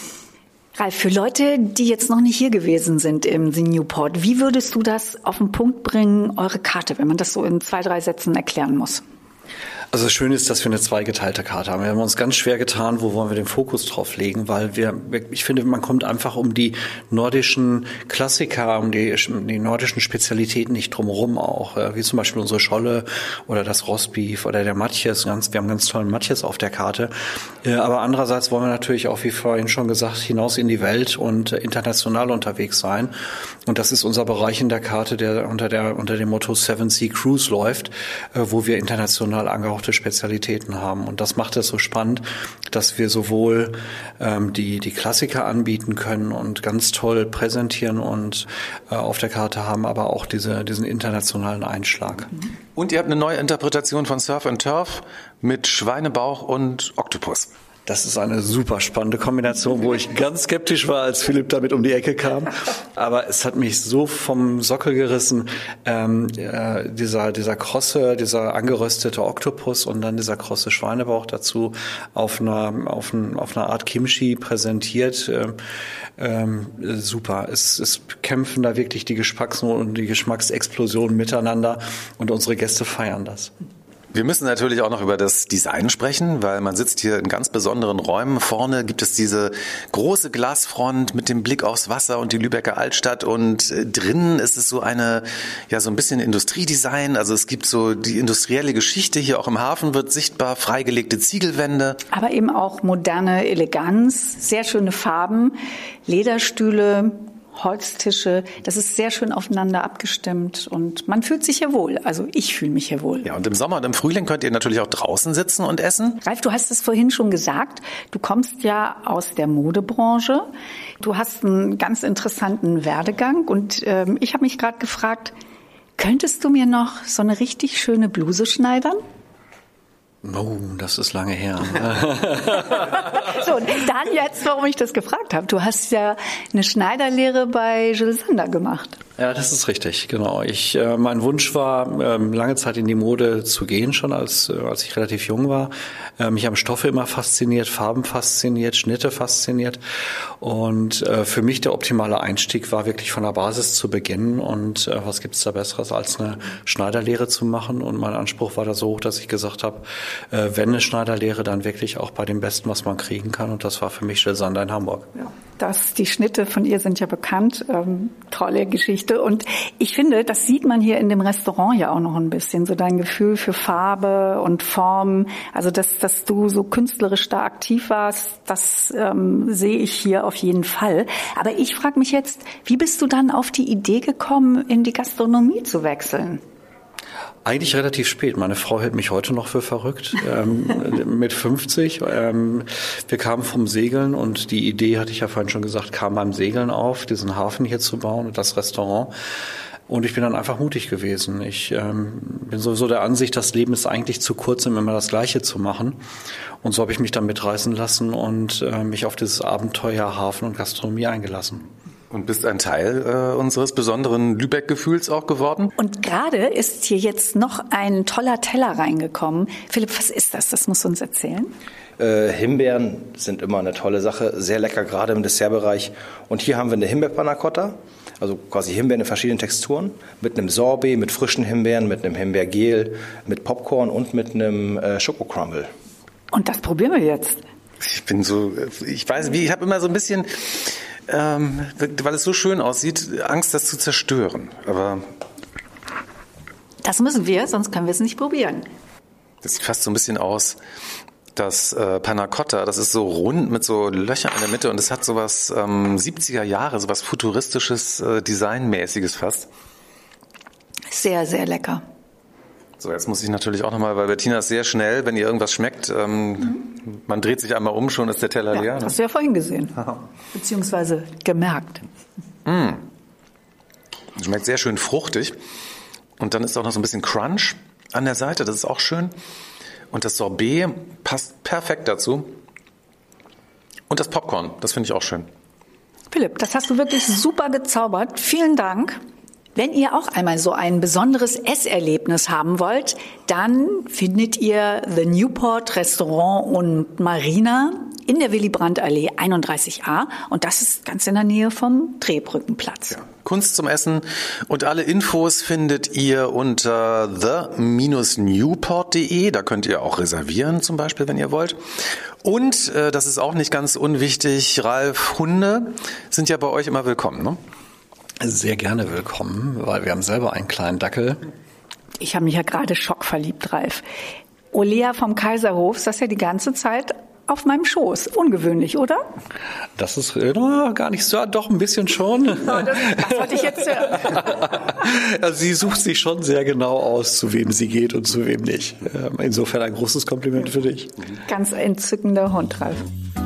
Ralf, für Leute, die jetzt noch nicht hier gewesen sind im The Newport, wie würdest du das auf den Punkt bringen, eure Karte, wenn man das so in zwei, drei Sätzen erklären muss? Also das Schöne ist, dass wir eine zweigeteilte Karte haben. Wir haben uns ganz schwer getan, wo wollen wir den Fokus drauf legen, weil wir, ich finde, man kommt einfach um die nordischen Klassiker, um die, die nordischen Spezialitäten nicht drumherum auch, wie zum Beispiel unsere Scholle oder das Rostbeef oder der Matjes. Ganz, wir haben ganz tollen Matjes auf der Karte. Aber andererseits wollen wir natürlich auch, wie vorhin schon gesagt, hinaus in die Welt und international unterwegs sein. Und das ist unser Bereich in der Karte, der unter der unter dem Motto Seven Sea Cruise läuft, wo wir international angehauchte Spezialitäten haben. Und das macht es so spannend, dass wir sowohl ähm, die die Klassiker anbieten können und ganz toll präsentieren und äh, auf der Karte haben, aber auch diese diesen internationalen Einschlag. Und ihr habt eine neue Interpretation von Surf and Turf mit Schweinebauch und Oktopus. Das ist eine super spannende Kombination, wo ich ganz skeptisch war, als Philipp damit um die Ecke kam. Aber es hat mich so vom Sockel gerissen, ähm, äh, dieser dieser krosse, dieser angeröstete Oktopus und dann dieser krosse Schweinebauch dazu auf einer auf, ein, auf einer Art Kimchi präsentiert. Ähm, ähm, super. Es, es kämpfen da wirklich die Geschmacksnoten und die Geschmacksexplosionen miteinander und unsere Gäste feiern das. Wir müssen natürlich auch noch über das Design sprechen, weil man sitzt hier in ganz besonderen Räumen. Vorne gibt es diese große Glasfront mit dem Blick aufs Wasser und die Lübecker Altstadt und drinnen ist es so eine, ja, so ein bisschen Industriedesign. Also es gibt so die industrielle Geschichte hier auch im Hafen wird sichtbar, freigelegte Ziegelwände. Aber eben auch moderne Eleganz, sehr schöne Farben, Lederstühle, Holztische, das ist sehr schön aufeinander abgestimmt und man fühlt sich hier wohl. Also ich fühle mich hier wohl. Ja, und im Sommer und im Frühling könnt ihr natürlich auch draußen sitzen und essen. Ralf, du hast es vorhin schon gesagt, du kommst ja aus der Modebranche. Du hast einen ganz interessanten Werdegang und ähm, ich habe mich gerade gefragt, könntest du mir noch so eine richtig schöne Bluse schneidern? Oh, das ist lange her. So, dann jetzt, warum ich das gefragt habe. Du hast ja eine Schneiderlehre bei Jules Sander gemacht. Ja, das ist richtig, genau. Ich, äh, mein Wunsch war, ähm, lange Zeit in die Mode zu gehen, schon als äh, als ich relativ jung war. Äh, mich haben Stoffe immer fasziniert, Farben fasziniert, Schnitte fasziniert. Und äh, für mich der optimale Einstieg war wirklich von der Basis zu beginnen. Und äh, was gibt's da Besseres, als eine Schneiderlehre zu machen? Und mein Anspruch war da so hoch, dass ich gesagt habe, äh, wenn eine Schneiderlehre, dann wirklich auch bei dem Besten, was man kriegen kann. Und das war für mich Jules Sander in Hamburg. Ja, das, die Schnitte von ihr sind ja bekannt. Ähm, tolle Geschichte. Und ich finde, das sieht man hier in dem Restaurant ja auch noch ein bisschen, so dein Gefühl für Farbe und Form. Also, dass, dass du so künstlerisch da aktiv warst, das ähm, sehe ich hier auf jeden Fall. Aber ich frage mich jetzt, wie bist du dann auf die Idee gekommen, in die Gastronomie zu wechseln? Eigentlich relativ spät. Meine Frau hält mich heute noch für verrückt, ähm, mit fünfzig. Ähm, wir kamen vom Segeln und die Idee, hatte ich ja vorhin schon gesagt, kam beim Segeln auf, diesen Hafen hier zu bauen und das Restaurant. Und ich bin dann einfach mutig gewesen. Ich ähm, bin sowieso der Ansicht, das Leben ist eigentlich zu kurz, um immer das Gleiche zu machen. Und so habe ich mich dann mitreißen lassen und äh, mich auf dieses Abenteuer Hafen und Gastronomie eingelassen. Und bist ein Teil äh, unseres besonderen Lübeck-Gefühls auch geworden. Und gerade ist hier jetzt noch ein toller Teller reingekommen. Philipp, was ist das? Das musst du uns erzählen. Äh, Himbeeren sind immer eine tolle Sache, sehr lecker, gerade im Dessertbereich. Und hier haben wir eine Himbeer-Panna Cotta, also quasi Himbeeren in verschiedenen Texturen, mit einem Sorbet, mit frischen Himbeeren, mit einem Himbeergel, mit Popcorn und mit einem äh, Schokocrumble. Und das probieren wir jetzt. Ich bin so, ich weiß, wie, ich habe immer so ein bisschen, ähm, weil es so schön aussieht, Angst, das zu zerstören. Aber das müssen wir, sonst können wir es nicht probieren. Das sieht fast so ein bisschen aus. Das äh, Panna Cotta, das ist so rund mit so Löchern in der Mitte und es hat sowas ähm, siebziger Jahre, sowas futuristisches, äh, Designmäßiges fast. Sehr, sehr lecker. So, jetzt muss ich natürlich auch nochmal, weil Bettina ist sehr schnell, wenn ihr irgendwas schmeckt, ähm, mhm. man dreht sich einmal um, schon ist der Teller ja, leer. Ne? Hast du ja vorhin gesehen, beziehungsweise gemerkt. Mm. Schmeckt sehr schön fruchtig und dann ist auch noch so ein bisschen Crunch an der Seite, das ist auch schön. Und das Sorbet passt perfekt dazu. Und das Popcorn, das finde ich auch schön. Philipp, das hast du wirklich super gezaubert. Vielen Dank. Wenn ihr auch einmal so ein besonderes Esserlebnis haben wollt, dann findet ihr The Newport Restaurant und Marina in der Willy-Brandt-Allee einunddreißig a. Und das ist ganz in der Nähe vom Drehbrückenplatz. Ja. Kunst zum Essen und alle Infos findet ihr unter the newport punkt de. Da könnt ihr auch reservieren zum Beispiel, wenn ihr wollt. Und, äh, das ist auch nicht ganz unwichtig, Ralf, Hunde sind ja bei euch immer willkommen, ne? Sehr gerne willkommen, weil wir haben selber einen kleinen Dackel. Ich habe mich ja gerade schockverliebt, Ralf. Olea vom Kaiserhof saß ja die ganze Zeit auf meinem Schoß. Ungewöhnlich, oder? Das ist äh, gar nicht so, doch ein bisschen schon. Das, das wollte ich jetzt hören. Also sie sucht sich schon sehr genau aus, zu wem sie geht und zu wem nicht. Insofern ein großes Kompliment für dich. Ganz entzückender Hund, Ralf.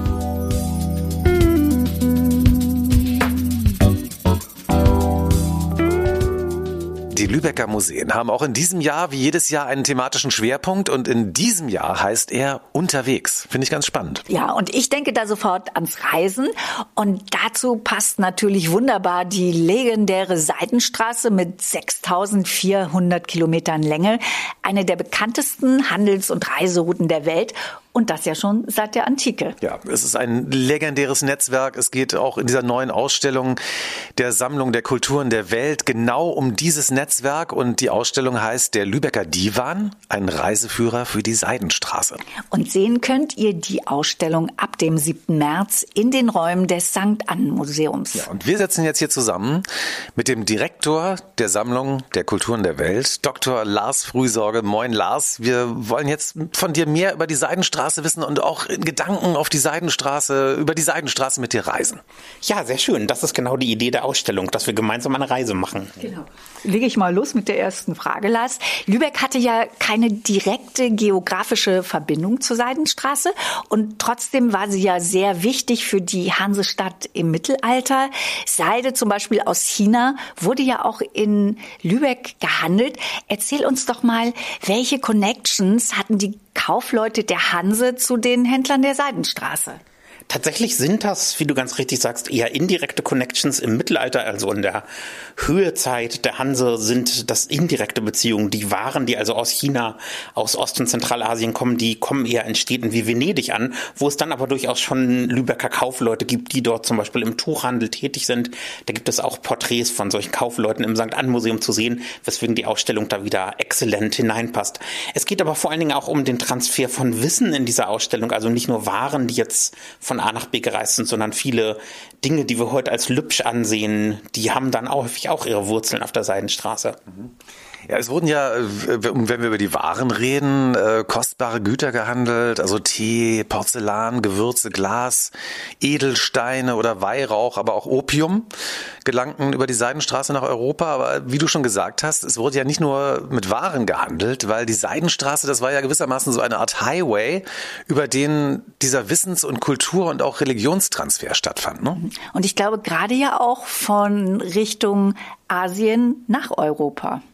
Die Lübecker Museen haben auch in diesem Jahr wie jedes Jahr einen thematischen Schwerpunkt und in diesem Jahr heißt er Unterwegs. Finde ich ganz spannend. Ja, und ich denke da sofort ans Reisen und dazu passt natürlich wunderbar die legendäre Seidenstraße mit sechstausendvierhundert Kilometern Länge, eine der bekanntesten Handels- und Reiserouten der Welt. Und das ja schon seit der Antike. Ja, es ist ein legendäres Netzwerk. Es geht auch in dieser neuen Ausstellung der Sammlung der Kulturen der Welt genau um dieses Netzwerk. Und die Ausstellung heißt Der Lübecker Divan, ein Reiseführer für die Seidenstraße. Und sehen könnt ihr die Ausstellung ab dem siebten März in den Räumen des Sankt Ann Museums. Ja, und wir sitzen jetzt hier zusammen mit dem Direktor der Sammlung der Kulturen der Welt, Doktor Lars Frühsorge. Moin Lars, wir wollen jetzt von dir mehr über die Seidenstraße wissen und auch in Gedanken auf die Seidenstraße, über die Seidenstraße mit dir reisen. Ja, sehr schön. Das ist genau die Idee der Ausstellung, dass wir gemeinsam eine Reise machen. Genau. Lege ich mal los mit der ersten Frage, Lars. Lübeck hatte ja keine direkte geografische Verbindung zur Seidenstraße und trotzdem war sie ja sehr wichtig für die Hansestadt im Mittelalter. Seide zum Beispiel aus China wurde ja auch in Lübeck gehandelt. Erzähl uns doch mal, welche Connections hatten die Kaufleute der Hanse zu den Händlern der Seidenstraße? Tatsächlich sind das, wie du ganz richtig sagst, eher indirekte Connections im Mittelalter, also in der Höhezeit der Hanse sind das indirekte Beziehungen. Die Waren, die also aus China, aus Ost- und Zentralasien kommen, die kommen eher in Städten wie Venedig an, wo es dann aber durchaus schon Lübecker Kaufleute gibt, die dort zum Beispiel im Tuchhandel tätig sind. Da gibt es auch Porträts von solchen Kaufleuten im Sankt Ann Museum zu sehen, weswegen die Ausstellung da wieder exzellent hineinpasst. Es geht aber vor allen Dingen auch um den Transfer von Wissen in dieser Ausstellung, also nicht nur Waren, die jetzt von A nach B gereist sind, sondern viele Dinge, die wir heute als lübsch ansehen, die haben dann auch häufig auch ihre Wurzeln auf der Seidenstraße. Ja, es wurden ja, wenn wir über die Waren reden, kostbare Güter gehandelt, also Tee, Porzellan, Gewürze, Glas, Edelsteine oder Weihrauch, aber auch Opium gelangten über die Seidenstraße nach Europa. Aber wie du schon gesagt hast, es wurde ja nicht nur mit Waren gehandelt, weil die Seidenstraße, das war ja gewissermaßen so eine Art Highway, über den dieser Wissens- und Kultur- und auch Religionstransfer stattfand, ne? Und ich glaube gerade ja auch von Richtung Asien nach Europa.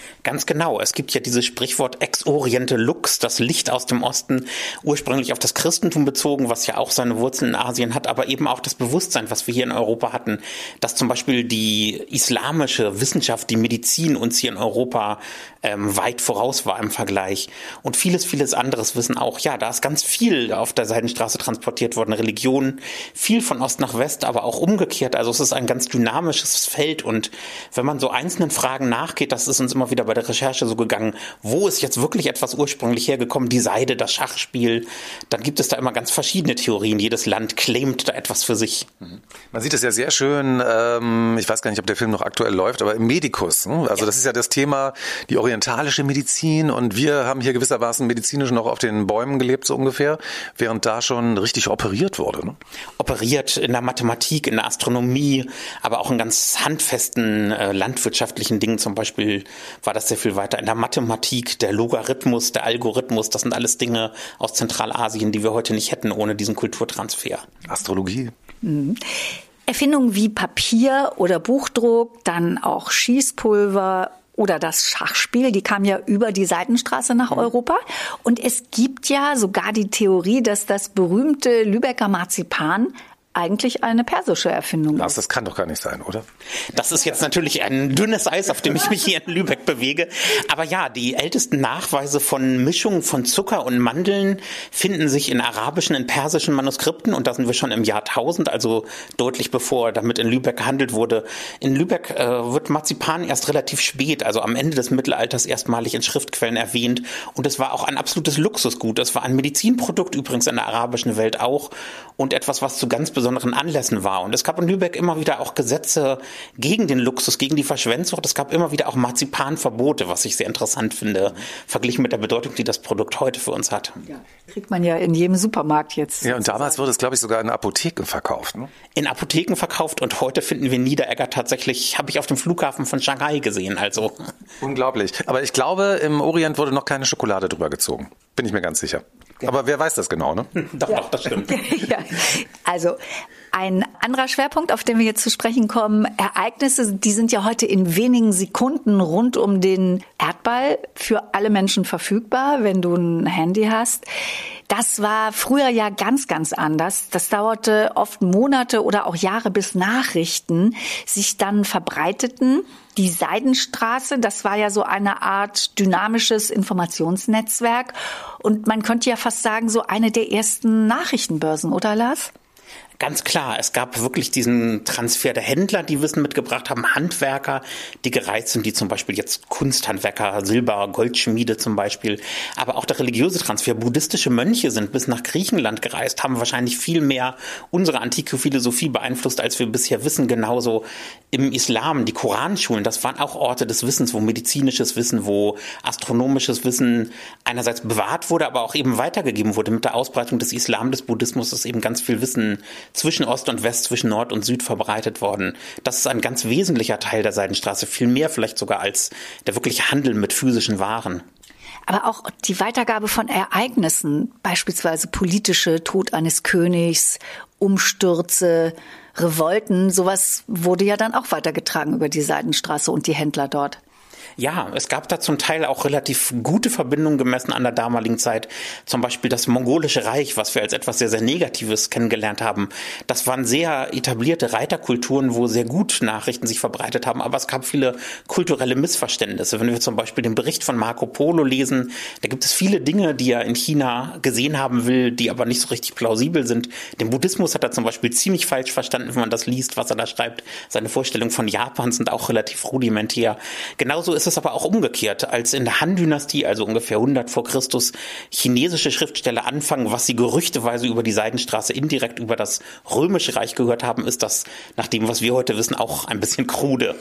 Ganz genau. Es gibt ja dieses Sprichwort Ex Oriente Lux, das Licht aus dem Osten, ursprünglich auf das Christentum bezogen, was ja auch seine Wurzeln in Asien hat, aber eben auch das Bewusstsein, was wir hier in Europa hatten, dass zum Beispiel die islamische Wissenschaft, die Medizin uns hier in Europa ähm, weit voraus war im Vergleich. Und vieles, vieles anderes Wissen auch. Ja, da ist ganz viel auf der Seidenstraße transportiert worden. Religion, viel von Ost nach West, aber auch umgekehrt. Also es ist ein ganz dynamisches Feld. Und wenn man so einzelnen Fragen nachgeht, das ist uns immer wieder bei der Recherche so gegangen, wo ist jetzt wirklich etwas ursprünglich hergekommen, die Seide, das Schachspiel, dann gibt es da immer ganz verschiedene Theorien. Jedes Land claimt da etwas für sich. Man sieht es ja sehr schön, ähm, ich weiß gar nicht, ob der Film noch aktuell läuft, aber im Medikus. Ne? Also ja. Das ist ja das Thema, die orientalische Medizin, und wir haben hier gewissermaßen medizinisch noch auf den Bäumen gelebt, so ungefähr, während da schon richtig operiert wurde. Ne? Operiert in der Mathematik, in der Astronomie, aber auch in ganz handfesten äh, landwirtschaftlichen Dingen, zum Beispiel war das sehr viel weiter in der Mathematik, der Logarithmus, der Algorithmus, das sind alles Dinge aus Zentralasien, die wir heute nicht hätten ohne diesen Kulturtransfer. Astrologie. Mhm. Erfindungen wie Papier oder Buchdruck, dann auch Schießpulver oder das Schachspiel, die kamen ja über die Seidenstraße nach Europa. Und es gibt ja sogar die Theorie, dass das berühmte Lübecker Marzipan eigentlich eine persische Erfindung Lars, ist. Das kann doch gar nicht sein, oder? Das ist jetzt natürlich ein dünnes Eis, auf dem ich mich hier in Lübeck bewege. Aber ja, die ältesten Nachweise von Mischungen von Zucker und Mandeln finden sich in arabischen, in persischen Manuskripten. Und da sind wir schon im Jahrtausend, also deutlich bevor damit in Lübeck gehandelt wurde. In Lübeck äh, wird Marzipan erst relativ spät, also am Ende des Mittelalters, erstmalig in Schriftquellen erwähnt. Und es war auch ein absolutes Luxusgut. Es war ein Medizinprodukt, übrigens in der arabischen Welt auch. Und etwas, was zu ganz besonderen Anlässen war. Und es gab in Lübeck immer wieder auch Gesetze gegen den Luxus, gegen die Verschwendsucht. Es gab immer wieder auch Marzipanverbote, was ich sehr interessant finde, verglichen mit der Bedeutung, die das Produkt heute für uns hat. Ja, kriegt man ja in jedem Supermarkt jetzt. Ja, und damals wurde es, glaube ich, sogar in Apotheken verkauft. Ne? In Apotheken verkauft, und heute finden wir Niederegger tatsächlich, habe ich auf dem Flughafen von Shanghai gesehen. Also unglaublich. Aber ich glaube, im Orient wurde noch keine Schokolade drüber gezogen. Bin ich mir ganz sicher. Aber wer weiß das genau, ne? Doch, ja. doch, das stimmt. Ja. Also ein anderer Schwerpunkt, auf den wir jetzt zu sprechen kommen, Ereignisse, die sind ja heute in wenigen Sekunden rund um den Erdball für alle Menschen verfügbar, wenn du ein Handy hast. Das war früher ja ganz, ganz anders. Das dauerte oft Monate oder auch Jahre, bis Nachrichten sich dann verbreiteten. Die Seidenstraße, das war ja so eine Art dynamisches Informationsnetzwerk. Und man könnte ja fast sagen, so eine der ersten Nachrichtenbörsen, oder Lars? Ganz klar, es gab wirklich diesen Transfer der Händler, die Wissen mitgebracht haben, Handwerker, die gereist sind, die zum Beispiel jetzt Kunsthandwerker, Silber, Goldschmiede zum Beispiel, aber auch der religiöse Transfer. Buddhistische Mönche sind bis nach Griechenland gereist, haben wahrscheinlich viel mehr unsere antike Philosophie beeinflusst, als wir bisher wissen. Genauso im Islam, die Koranschulen, das waren auch Orte des Wissens, wo medizinisches Wissen, wo astronomisches Wissen einerseits bewahrt wurde, aber auch eben weitergegeben wurde. Mit der Ausbreitung des Islam, des Buddhismus ist eben ganz viel Wissen zwischen Ost und West, zwischen Nord und Süd verbreitet worden. Das ist ein ganz wesentlicher Teil der Seidenstraße, viel mehr vielleicht sogar als der wirkliche Handel mit physischen Waren. Aber auch die Weitergabe von Ereignissen, beispielsweise politische, Tod eines Königs, Umstürze, Revolten, sowas wurde ja dann auch weitergetragen über die Seidenstraße und die Händler dort. Ja, es gab da zum Teil auch relativ gute Verbindungen gemessen an der damaligen Zeit. Zum Beispiel das Mongolische Reich, was wir als etwas sehr, sehr Negatives kennengelernt haben. Das waren sehr etablierte Reiterkulturen, wo sehr gut Nachrichten sich verbreitet haben. Aber es gab viele kulturelle Missverständnisse. Wenn wir zum Beispiel den Bericht von Marco Polo lesen, da gibt es viele Dinge, die er in China gesehen haben will, die aber nicht so richtig plausibel sind. Den Buddhismus hat er zum Beispiel ziemlich falsch verstanden, wenn man das liest, was er da schreibt. Seine Vorstellungen von Japan sind auch relativ rudimentär. Genauso ist es aber auch umgekehrt, als in der Han-Dynastie, also ungefähr hundert vor Christus, chinesische Schriftsteller anfangen, was sie gerüchteweise über die Seidenstraße indirekt über das Römische Reich gehört haben, ist das, nach dem, was wir heute wissen, auch ein bisschen krude.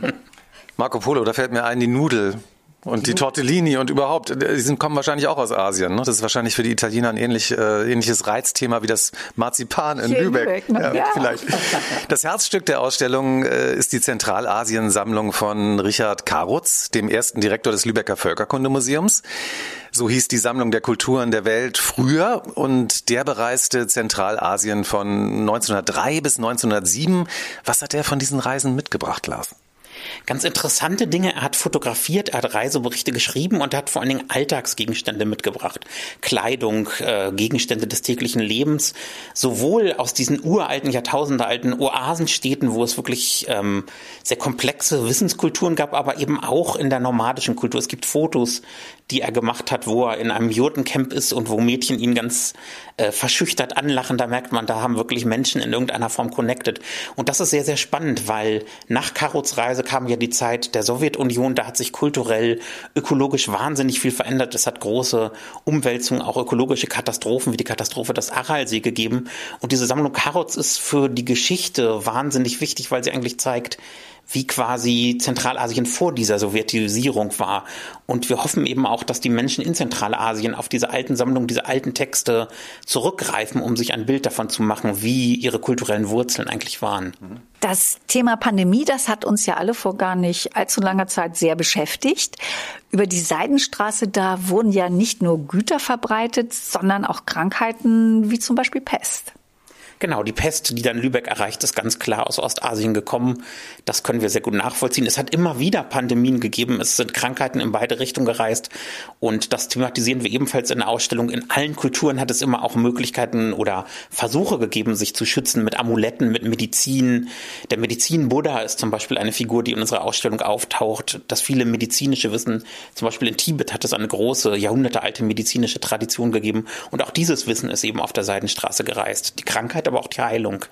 Marco Polo, da fällt mir ein, die Nudel. Und die Tortellini und überhaupt, die sind, kommen wahrscheinlich auch aus Asien. Ne? Das ist wahrscheinlich für die Italiener ein ähnlich, äh, ähnliches Reizthema wie das Marzipan in Hier Lübeck. In Lübeck ne? ja, ja. Vielleicht. Das Herzstück der Ausstellung äh, ist die Zentralasien-Sammlung von Richard Karutz, dem ersten Direktor des Lübecker Völkerkundemuseums. So hieß die Sammlung der Kulturen der Welt früher, und der bereiste Zentralasien von neunzehnhundertdrei bis neunzehnhundertsieben. Was hat er von diesen Reisen mitgebracht, Lars? Ganz interessante Dinge. Er hat fotografiert, er hat Reiseberichte geschrieben und er hat vor allen Dingen Alltagsgegenstände mitgebracht. Kleidung, äh, Gegenstände des täglichen Lebens. Sowohl aus diesen uralten, jahrtausendealten Oasenstädten, wo es wirklich ähm, sehr komplexe Wissenskulturen gab, aber eben auch in der nomadischen Kultur. Es gibt Fotos, die er gemacht hat, wo er in einem Jurtencamp ist und wo Mädchen ihn ganz äh, verschüchtert anlachen. Da merkt man, da haben wirklich Menschen in irgendeiner Form connected. Und das ist sehr, sehr spannend, weil nach Karuts Reise kam ja die Zeit der Sowjetunion. Da hat sich kulturell, ökologisch wahnsinnig viel verändert. Es hat große Umwälzungen, auch ökologische Katastrophen wie die Katastrophe des Aralsee gegeben. Und diese Sammlung Karuts ist für die Geschichte wahnsinnig wichtig, weil sie eigentlich zeigt, wie quasi Zentralasien vor dieser Sowjetisierung war. Und wir hoffen eben auch, dass die Menschen in Zentralasien auf diese alten Sammlungen, diese alten Texte zurückgreifen, um sich ein Bild davon zu machen, wie ihre kulturellen Wurzeln eigentlich waren. Das Thema Pandemie, das hat uns ja alle vor gar nicht allzu langer Zeit sehr beschäftigt. Über die Seidenstraße, da wurden ja nicht nur Güter verbreitet, sondern auch Krankheiten wie zum Beispiel Pest. Genau, die Pest, die dann Lübeck erreicht, ist ganz klar aus Ostasien gekommen. Das können wir sehr gut nachvollziehen. Es hat immer wieder Pandemien gegeben. Es sind Krankheiten in beide Richtungen gereist. Und das thematisieren wir ebenfalls in der Ausstellung. In allen Kulturen hat es immer auch Möglichkeiten oder Versuche gegeben, sich zu schützen mit Amuletten, mit Medizin. Der Medizin-Buddha ist zum Beispiel eine Figur, die in unserer Ausstellung auftaucht. Das viele medizinische Wissen, zum Beispiel in Tibet hat es eine große, jahrhundertealte medizinische Tradition gegeben. Und auch dieses Wissen ist eben auf der Seidenstraße gereist. Die Krankheit, aber auch die Heilung.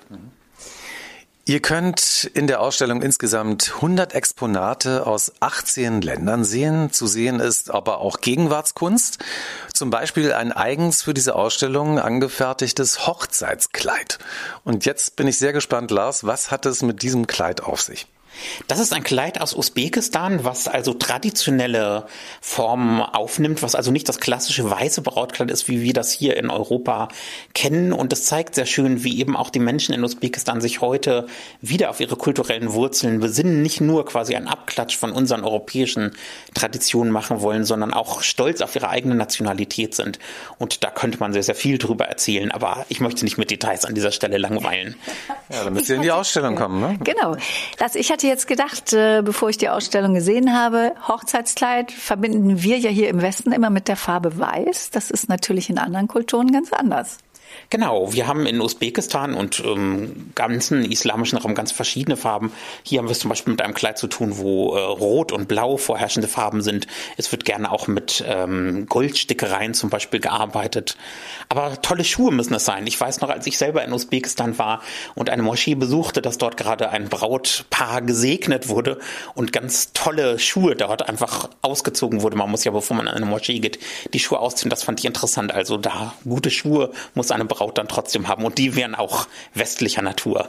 Ihr könnt in der Ausstellung insgesamt hundert Exponate aus achtzehn Ländern sehen. Zu sehen ist aber auch Gegenwartskunst. Zum Beispiel ein eigens für diese Ausstellung angefertigtes Hochzeitskleid. Und jetzt bin ich sehr gespannt, Lars, was hat es mit diesem Kleid auf sich? Das ist ein Kleid aus Usbekistan, was also traditionelle Formen aufnimmt, was also nicht das klassische weiße Brautkleid ist, wie wir das hier in Europa kennen. Und es zeigt sehr schön, wie eben auch die Menschen in Usbekistan sich heute wieder auf ihre kulturellen Wurzeln besinnen, nicht nur quasi einen Abklatsch von unseren europäischen Traditionen machen wollen, sondern auch stolz auf ihre eigene Nationalität sind. Und da könnte man sehr, sehr viel drüber erzählen, aber ich möchte nicht mit Details an dieser Stelle langweilen. Ja, dann müsst ihr in die Ausstellung kommen, ne? Genau. Das, ich hatte jetzt gedacht, äh, bevor ich die Ausstellung gesehen habe, Hochzeitskleid verbinden wir ja hier im Westen immer mit der Farbe Weiß. Das ist natürlich in anderen Kulturen ganz anders. Genau, wir haben in Usbekistan und im ganzen islamischen Raum ganz verschiedene Farben. Hier haben wir es zum Beispiel mit einem Kleid zu tun, wo äh, Rot und Blau vorherrschende Farben sind. Es wird gerne auch mit ähm, Goldstickereien zum Beispiel gearbeitet. Aber tolle Schuhe müssen es sein. Ich weiß noch, als ich selber in Usbekistan war und eine Moschee besuchte, dass dort gerade ein Brautpaar gesegnet wurde und ganz tolle Schuhe dort einfach ausgezogen wurde. Man muss ja, bevor man in eine Moschee geht, die Schuhe ausziehen. Das fand ich interessant. Also da gute Schuhe muss eine Braut dann trotzdem haben und die wären auch westlicher Natur.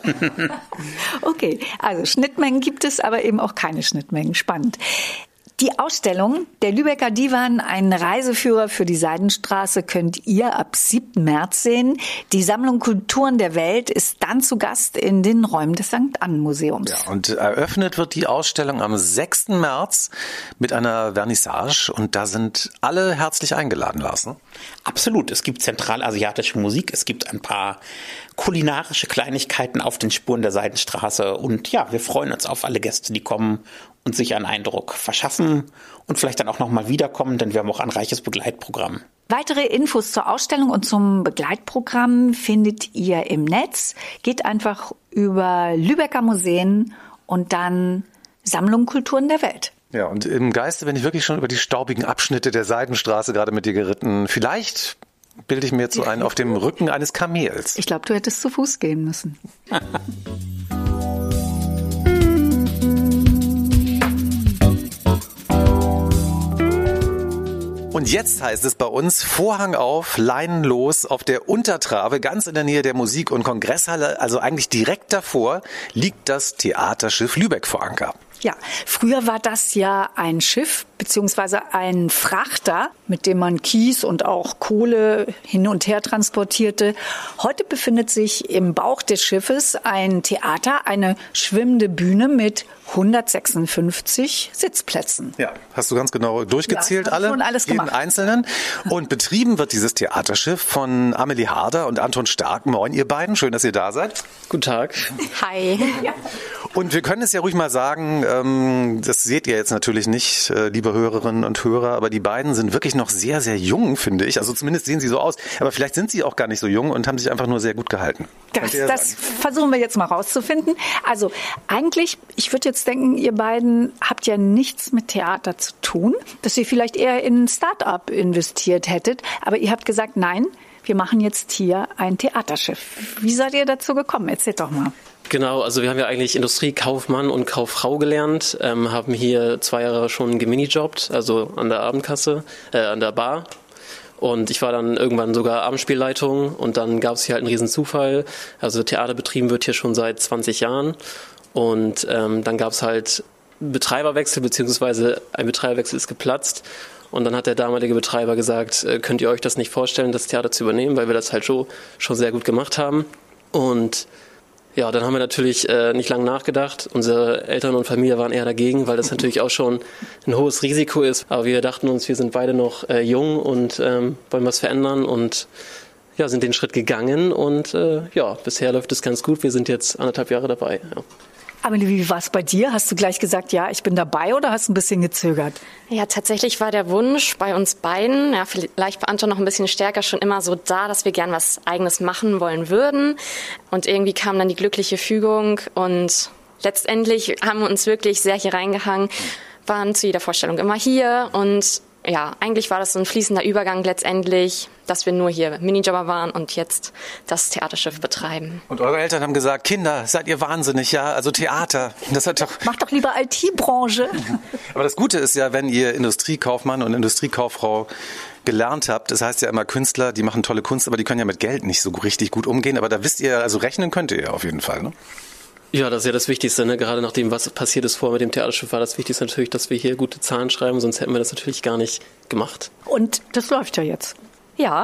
Okay, also Schnittmengen gibt es, aber eben auch keine Schnittmengen. Spannend. Die Ausstellung Der Lübecker Divan, ein Reiseführer für die Seidenstraße, könnt ihr ab siebten März sehen. Die Sammlung Kulturen der Welt ist dann zu Gast in den Räumen des Sankt Ann Museums. Ja, und eröffnet wird die Ausstellung am sechsten März mit einer Vernissage und da sind alle herzlich eingeladen, Lars. Ne? Absolut. Es gibt zentralasiatische Musik, es gibt ein paar kulinarische Kleinigkeiten auf den Spuren der Seidenstraße und ja, wir freuen uns auf alle Gäste, die kommen und sich einen Eindruck verschaffen und vielleicht dann auch nochmal wiederkommen, denn wir haben auch ein reiches Begleitprogramm. Weitere Infos zur Ausstellung und zum Begleitprogramm findet ihr im Netz. Geht einfach über Lübecker Museen und dann Sammlung Kulturen der Welt. Ja, und im Geiste bin ich wirklich schon über die staubigen Abschnitte der Seidenstraße gerade mit dir geritten. Vielleicht bilde ich mir jetzt so einen auf dem Rücken eines Kamels. Ich glaube, du hättest zu Fuß gehen müssen. Und jetzt heißt es bei uns Vorhang auf, Leinen los auf der Untertrave, ganz in der Nähe der Musik- und Kongresshalle, also eigentlich direkt davor, liegt das Theaterschiff Lübeck vor Anker. Ja, früher war das ja ein Schiff beziehungsweise ein Frachter, mit dem man Kies und auch Kohle hin und her transportierte. Heute befindet sich im Bauch des Schiffes ein Theater, eine schwimmende Bühne mit hundertsechsundfünfzig Sitzplätzen. Ja, hast du ganz genau durchgezählt, ja, alle, schon alles jeden gemacht. Einzelnen. Und betrieben wird dieses Theaterschiff von Amelie Harder und Anton Stark. Moin, ihr beiden, schön, dass ihr da seid. Guten Tag. Hi. Und wir können es ja ruhig mal sagen, ähm, das seht ihr jetzt natürlich nicht, äh, liebe Hörerinnen und Hörer, aber die beiden sind wirklich noch sehr, sehr jung, finde ich. Also zumindest sehen sie so aus. Aber vielleicht sind sie auch gar nicht so jung und haben sich einfach nur sehr gut gehalten. Das, das versuchen wir jetzt mal rauszufinden. Also eigentlich, ich würde jetzt denken, ihr beiden habt ja nichts mit Theater zu tun, dass ihr vielleicht eher in ein Start-up investiert hättet. Aber ihr habt gesagt, nein, wir machen jetzt hier ein Theaterschiff. Wie seid ihr dazu gekommen? Erzählt doch mal. Genau, also wir haben ja eigentlich Industriekaufmann und Kauffrau gelernt, ähm, haben hier zwei Jahre schon geminijobbt, also an der Abendkasse, äh, an der Bar. Und ich war dann irgendwann sogar Abendspielleitung und dann gab es hier halt einen riesen Zufall. Also Theater betrieben wird hier schon seit zwanzig Jahren und ähm, dann gab es halt Betreiberwechsel, beziehungsweise ein Betreiberwechsel ist geplatzt. Und dann hat der damalige Betreiber gesagt, äh, könnt ihr euch das nicht vorstellen, das Theater zu übernehmen, weil wir das halt schon, schon sehr gut gemacht haben. Und ja, dann haben wir natürlich äh, nicht lange nachgedacht. Unsere Eltern und Familie waren eher dagegen, weil das natürlich auch schon ein hohes Risiko ist. Aber wir dachten uns, wir sind beide noch äh, jung und ähm, wollen was verändern und ja, sind den Schritt gegangen. Und äh, ja, bisher läuft es ganz gut. Wir sind jetzt anderthalb Jahre dabei. Ja. Amelie, wie war es bei dir? Hast du gleich gesagt, ja, ich bin dabei, oder hast du ein bisschen gezögert? Ja, tatsächlich war der Wunsch bei uns beiden, ja, vielleicht bei Anton noch ein bisschen stärker, schon immer so da, dass wir gern was Eigenes machen wollen würden. Und irgendwie kam dann die glückliche Fügung und letztendlich haben wir uns wirklich sehr hier reingehangen, waren zu jeder Vorstellung immer hier und ja, eigentlich war das so ein fließender Übergang letztendlich, dass wir nur hier Minijobber waren und jetzt das Theaterschiff betreiben. Und eure Eltern haben gesagt, Kinder, seid ihr wahnsinnig, ja? Also Theater, das hat doch... Mach doch lieber I T-Branche. Aber das Gute ist ja, wenn ihr Industriekaufmann und Industriekauffrau gelernt habt, das heißt ja immer Künstler, die machen tolle Kunst, aber die können ja mit Geld nicht so richtig gut umgehen. Aber da wisst ihr, also rechnen könnt ihr ja auf jeden Fall, ne? Ja, das ist ja das Wichtigste, ne? Gerade nach dem, was passiert ist vorher mit dem Theaterschiff, war das Wichtigste natürlich, dass wir hier gute Zahlen schreiben, sonst hätten wir das natürlich gar nicht gemacht. Und das läuft ja jetzt. Ja.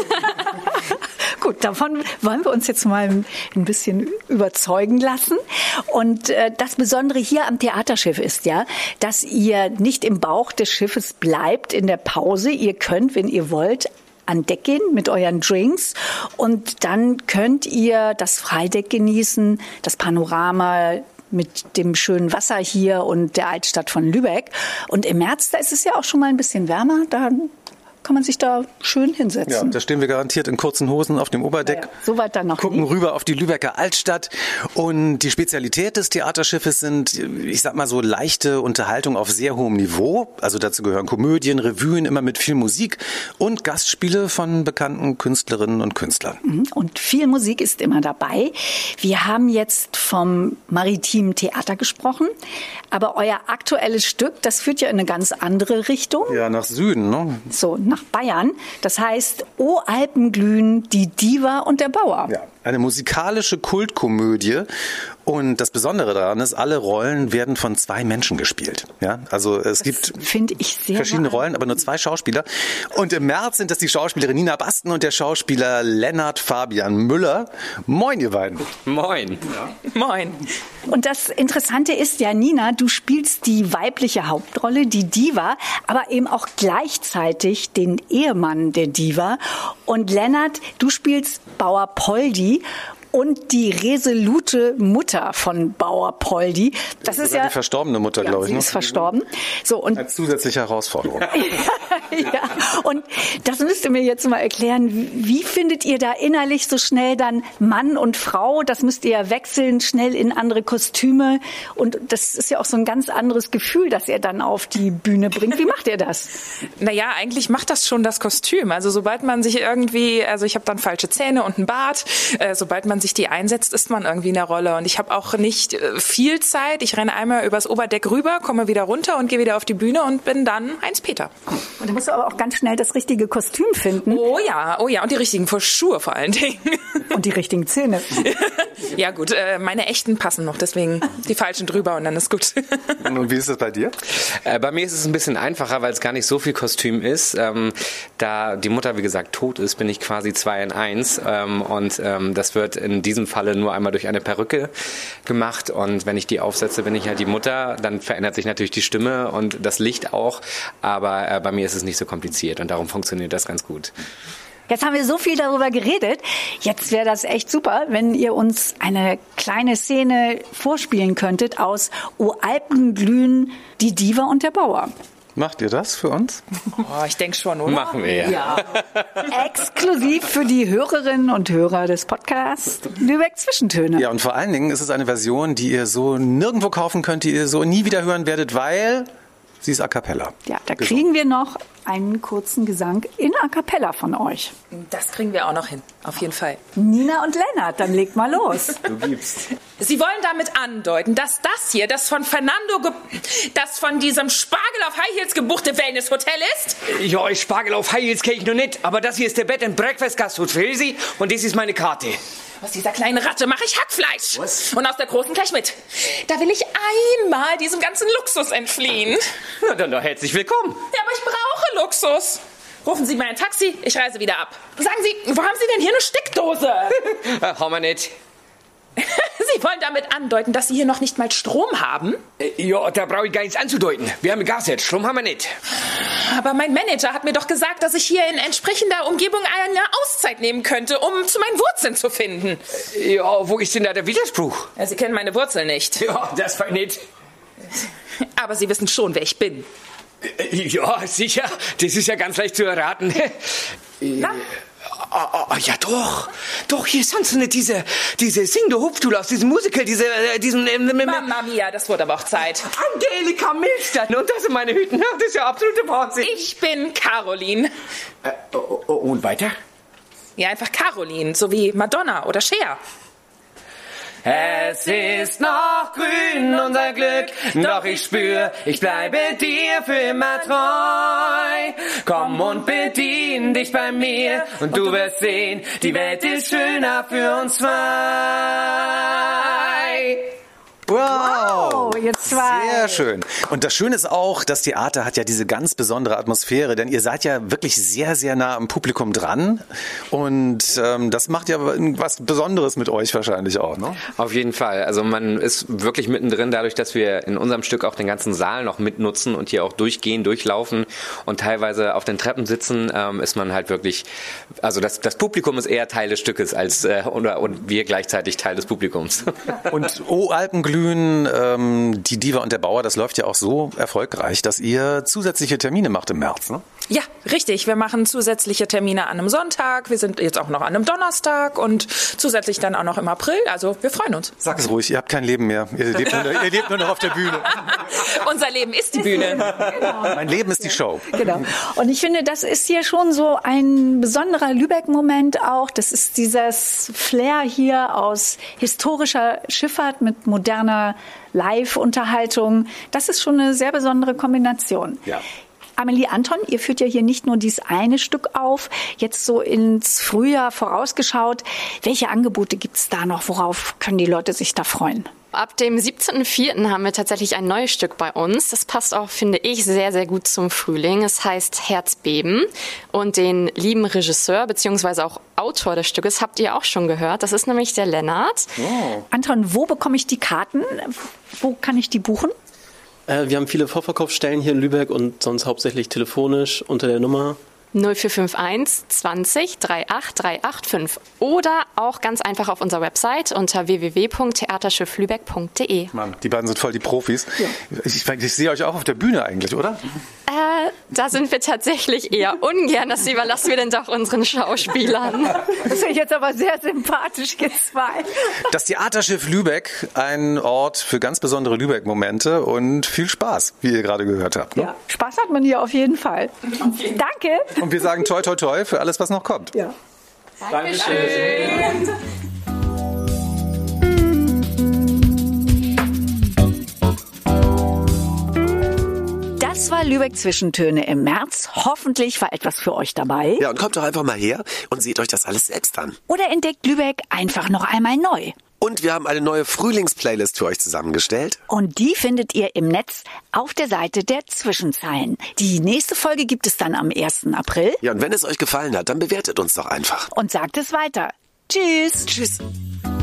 Gut, davon wollen wir uns jetzt mal ein bisschen überzeugen lassen. Und äh, das Besondere hier am Theaterschiff ist ja, dass ihr nicht im Bauch des Schiffes bleibt in der Pause. Ihr könnt, wenn ihr wollt, an Deck gehen mit euren Drinks und dann könnt ihr das Freideck genießen, das Panorama mit dem schönen Wasser hier und der Altstadt von Lübeck. Und im März, da ist es ja auch schon mal ein bisschen wärmer, da kann man sich da schön hinsetzen. Ja, da stehen wir garantiert in kurzen Hosen auf dem Oberdeck. Ja, ja. So weit dann noch Gucken nie. rüber auf die Lübecker Altstadt. Und die Spezialität des Theaterschiffes sind, ich sag mal so, leichte Unterhaltung auf sehr hohem Niveau. Also dazu gehören Komödien, Revuen, immer mit viel Musik und Gastspiele von bekannten Künstlerinnen und Künstlern. Und viel Musik ist immer dabei. Wir haben jetzt vom Maritimen Theater gesprochen. Aber euer aktuelles Stück, das führt ja in eine ganz andere Richtung. Ja, nach Süden, ne? So, nach Bayern. Das heißt, O Alpen glühen, die Diva und der Bauer. Ja, eine musikalische Kultkomödie. Und das Besondere daran ist, alle Rollen werden von zwei Menschen gespielt. Ja, also es das gibt finde ich sehr verschiedene wahr. Rollen, aber nur zwei Schauspieler. Und im März sind das die Schauspielerin Nina Basten und der Schauspieler Lennart Fabian Müller. Moin, ihr beiden. Moin. Ja. Moin. Und das Interessante ist ja, Nina, du spielst die weibliche Hauptrolle, die Diva, aber eben auch gleichzeitig den Ehemann der Diva. Und Lennart, du spielst Bauer Poldi und die resolute Mutter von Bauer Poldi. Das, das ist ja die verstorbene Mutter, ja, glaube ich. Sie ne? ist verstorben. So, und als zusätzliche Herausforderung. ja, und das müsst ihr mir jetzt mal erklären. Wie findet ihr da innerlich so schnell dann Mann und Frau? Das müsst ihr ja wechseln, schnell in andere Kostüme. Und das ist ja auch so ein ganz anderes Gefühl, das ihr dann auf die Bühne bringt. Wie macht ihr das? Naja, eigentlich macht das schon das Kostüm. Also sobald man sich irgendwie, also ich habe dann falsche Zähne und einen Bart, äh, sobald man sich die einsetzt, ist man irgendwie in der Rolle. Und ich habe auch nicht äh, viel Zeit. Ich renne einmal übers Oberdeck rüber, komme wieder runter und gehe wieder auf die Bühne und bin dann Heinz-Peter. Und da musst du aber auch ganz schnell das richtige Kostüm finden. Oh ja, oh ja. Und die richtigen Schuhe vor allen Dingen. Und die richtigen Zähne. Ja gut, äh, meine echten passen noch, deswegen die falschen drüber und dann ist gut. Und wie ist das bei dir? Äh, bei mir ist es ein bisschen einfacher, weil es gar nicht so viel Kostüm ist. Ähm, da die Mutter, wie gesagt, tot ist, bin ich quasi zwei in eins. Ähm, und ähm, das wird in in diesem Falle nur einmal durch eine Perücke gemacht. Und wenn ich die aufsetze, bin ich halt die Mutter. Dann verändert sich natürlich die Stimme und das Licht auch. Aber äh, bei mir ist es nicht so kompliziert und darum funktioniert das ganz gut. Jetzt haben wir so viel darüber geredet. Jetzt wäre das echt super, wenn ihr uns eine kleine Szene vorspielen könntet aus O Alpen glühen, die Diva und der Bauer. Macht ihr das für uns? Oh, ich denke schon, oder? Machen wir, ja. ja. Exklusiv für die Hörerinnen und Hörer des Podcasts Lübeck Zwischentöne. Ja, und vor allen Dingen ist es eine Version, die ihr so nirgendwo kaufen könnt, die ihr so nie wieder hören werdet, weil sie ist a cappella. Ja, da kriegen wir noch einen kurzen Gesang in a cappella von euch. Das kriegen wir auch noch hin, auf jeden Fall. Nina und Lennart, dann legt mal los. Du gibst. Sie wollen damit andeuten, dass das hier, das von Fernando, ge das von diesem Spargel auf High Heels gebuchte Wellness-Hotel ist? Ja, Spargel auf High Heels kenne ich noch nicht, aber das hier ist der Bed and Breakfast Gasthof Chelsea und das ist meine Karte. Aus dieser kleinen Ratte mache ich Hackfleisch. Was? Und aus der großen gleich mit. Da will ich einmal diesem ganzen Luxus entfliehen. Na dann doch herzlich willkommen. Ja, aber ich brauche Luxus. Rufen Sie mal ein Taxi, ich reise wieder ab. Sagen Sie, wo haben Sie denn hier eine Steckdose? Haben wir nicht. Sie wollen damit andeuten, dass Sie hier noch nicht mal Strom haben? Ja, da brauche ich gar nichts anzudeuten. Wir haben Gas jetzt, Strom haben wir nicht. Aber mein Manager hat mir doch gesagt, dass ich hier in entsprechender Umgebung eine Auszeit nehmen könnte, um zu meinen Wurzeln zu finden. Ja, wo ist denn da der Widerspruch? Ja, Sie kennen meine Wurzeln nicht. Ja, das war nicht. Aber Sie wissen schon, wer ich bin. Ja, sicher. Das ist ja ganz leicht zu erraten. Na? Oh, oh, ja doch, doch, hier ist sonst nicht diese, diese Sing-Do-Hupftool aus diesem Musical, diese, äh, diesen... Äh, Mamma mia, das wurde aber auch Zeit. Angelika Milstein, und das sind meine Hüten, das ist ja absolute Wahnsinn. Ich bin Caroline. Äh, oh, oh, und weiter? Ja, einfach Caroline, so wie Madonna oder Cher. Es ist noch grün, unser Glück, doch ich spür, ich bleibe dir für immer treu. Komm und bedien dich bei mir und du wirst sehen, die Welt ist schöner für uns zwei. Wow, wow, ihr zwei. Sehr schön. Und das Schöne ist auch, das Theater hat ja diese ganz besondere Atmosphäre, denn ihr seid ja wirklich sehr, sehr nah am Publikum dran und ähm, das macht ja was Besonderes mit euch wahrscheinlich auch, ne? Auf jeden Fall. Also man ist wirklich mittendrin, dadurch, dass wir in unserem Stück auch den ganzen Saal noch mitnutzen und hier auch durchgehen, durchlaufen und teilweise auf den Treppen sitzen, ähm, ist man halt wirklich, also das, das Publikum ist eher Teil des Stückes als äh, oder, und wir gleichzeitig Teil des Publikums. Und O Alpenglühen, ähm, die Diva und der Bauer, das läuft ja auch so erfolgreich, dass ihr zusätzliche Termine macht im März, ne? Ja, richtig. Wir machen zusätzliche Termine an einem Sonntag. Wir sind jetzt auch noch an einem Donnerstag und zusätzlich dann auch noch im April. Also wir freuen uns. Sag es ruhig, ihr habt kein Leben mehr. Ihr lebt nur, ihr lebt nur noch auf der Bühne. Unser Leben ist die Bühne. Genau. Mein Leben ist die Show. Genau. Und ich finde, das ist hier schon so ein besonderer Lübeck-Moment auch. Das ist dieses Flair hier aus historischer Schifffahrt mit moderner Live-Unterhaltung. Das ist schon eine sehr besondere Kombination. Ja. Amelie, Anton, ihr führt ja hier nicht nur dieses eine Stück auf, jetzt so ins Frühjahr vorausgeschaut. Welche Angebote gibt es da noch? Worauf können die Leute sich da freuen? Ab dem siebzehnten vierten haben wir tatsächlich ein neues Stück bei uns. Das passt auch, finde ich, sehr, sehr gut zum Frühling. Es heißt Herzbeben und den lieben Regisseur bzw. auch Autor des Stückes habt ihr auch schon gehört. Das ist nämlich der Lennart. Oh. Anton, wo bekomme ich die Karten? Wo kann ich die buchen? Äh, wir haben viele Vorverkaufsstellen hier in Lübeck und sonst hauptsächlich telefonisch unter der Nummer null vier fünf eins zwanzig dreiundachtzig dreihundertfünfundachtzig oder auch ganz einfach auf unserer Website unter w w w punkt theaterschifflübeck punkt d e. Mann, die beiden sind voll die Profis. Ja. Ich, ich sehe euch auch auf der Bühne eigentlich, oder? Äh, da sind wir tatsächlich eher ungern. Das überlassen wir dann doch unseren Schauspielern. Das finde ich jetzt aber sehr sympathisch, ihr zwei. Das Theaterschiff Lübeck, ein Ort für ganz besondere Lübeck-Momente und viel Spaß, wie ihr gerade gehört habt. Ne? Ja, Spaß hat man hier auf jeden Fall. Danke. Und wir sagen toi toi toi für alles, was noch kommt. Ja. Dankeschön. Das war Lübeck Zwischentöne im März. Hoffentlich war etwas für euch dabei. Ja, und kommt doch einfach mal her und seht euch das alles selbst an. Oder entdeckt Lübeck einfach noch einmal neu. Und wir haben eine neue Frühlingsplaylist für euch zusammengestellt. Und die findet ihr im Netz auf der Seite der Zwischenzeilen. Die nächste Folge gibt es dann am ersten April. Ja, und wenn es euch gefallen hat, dann bewertet uns doch einfach. Und sagt es weiter. Tschüss. Tschüss.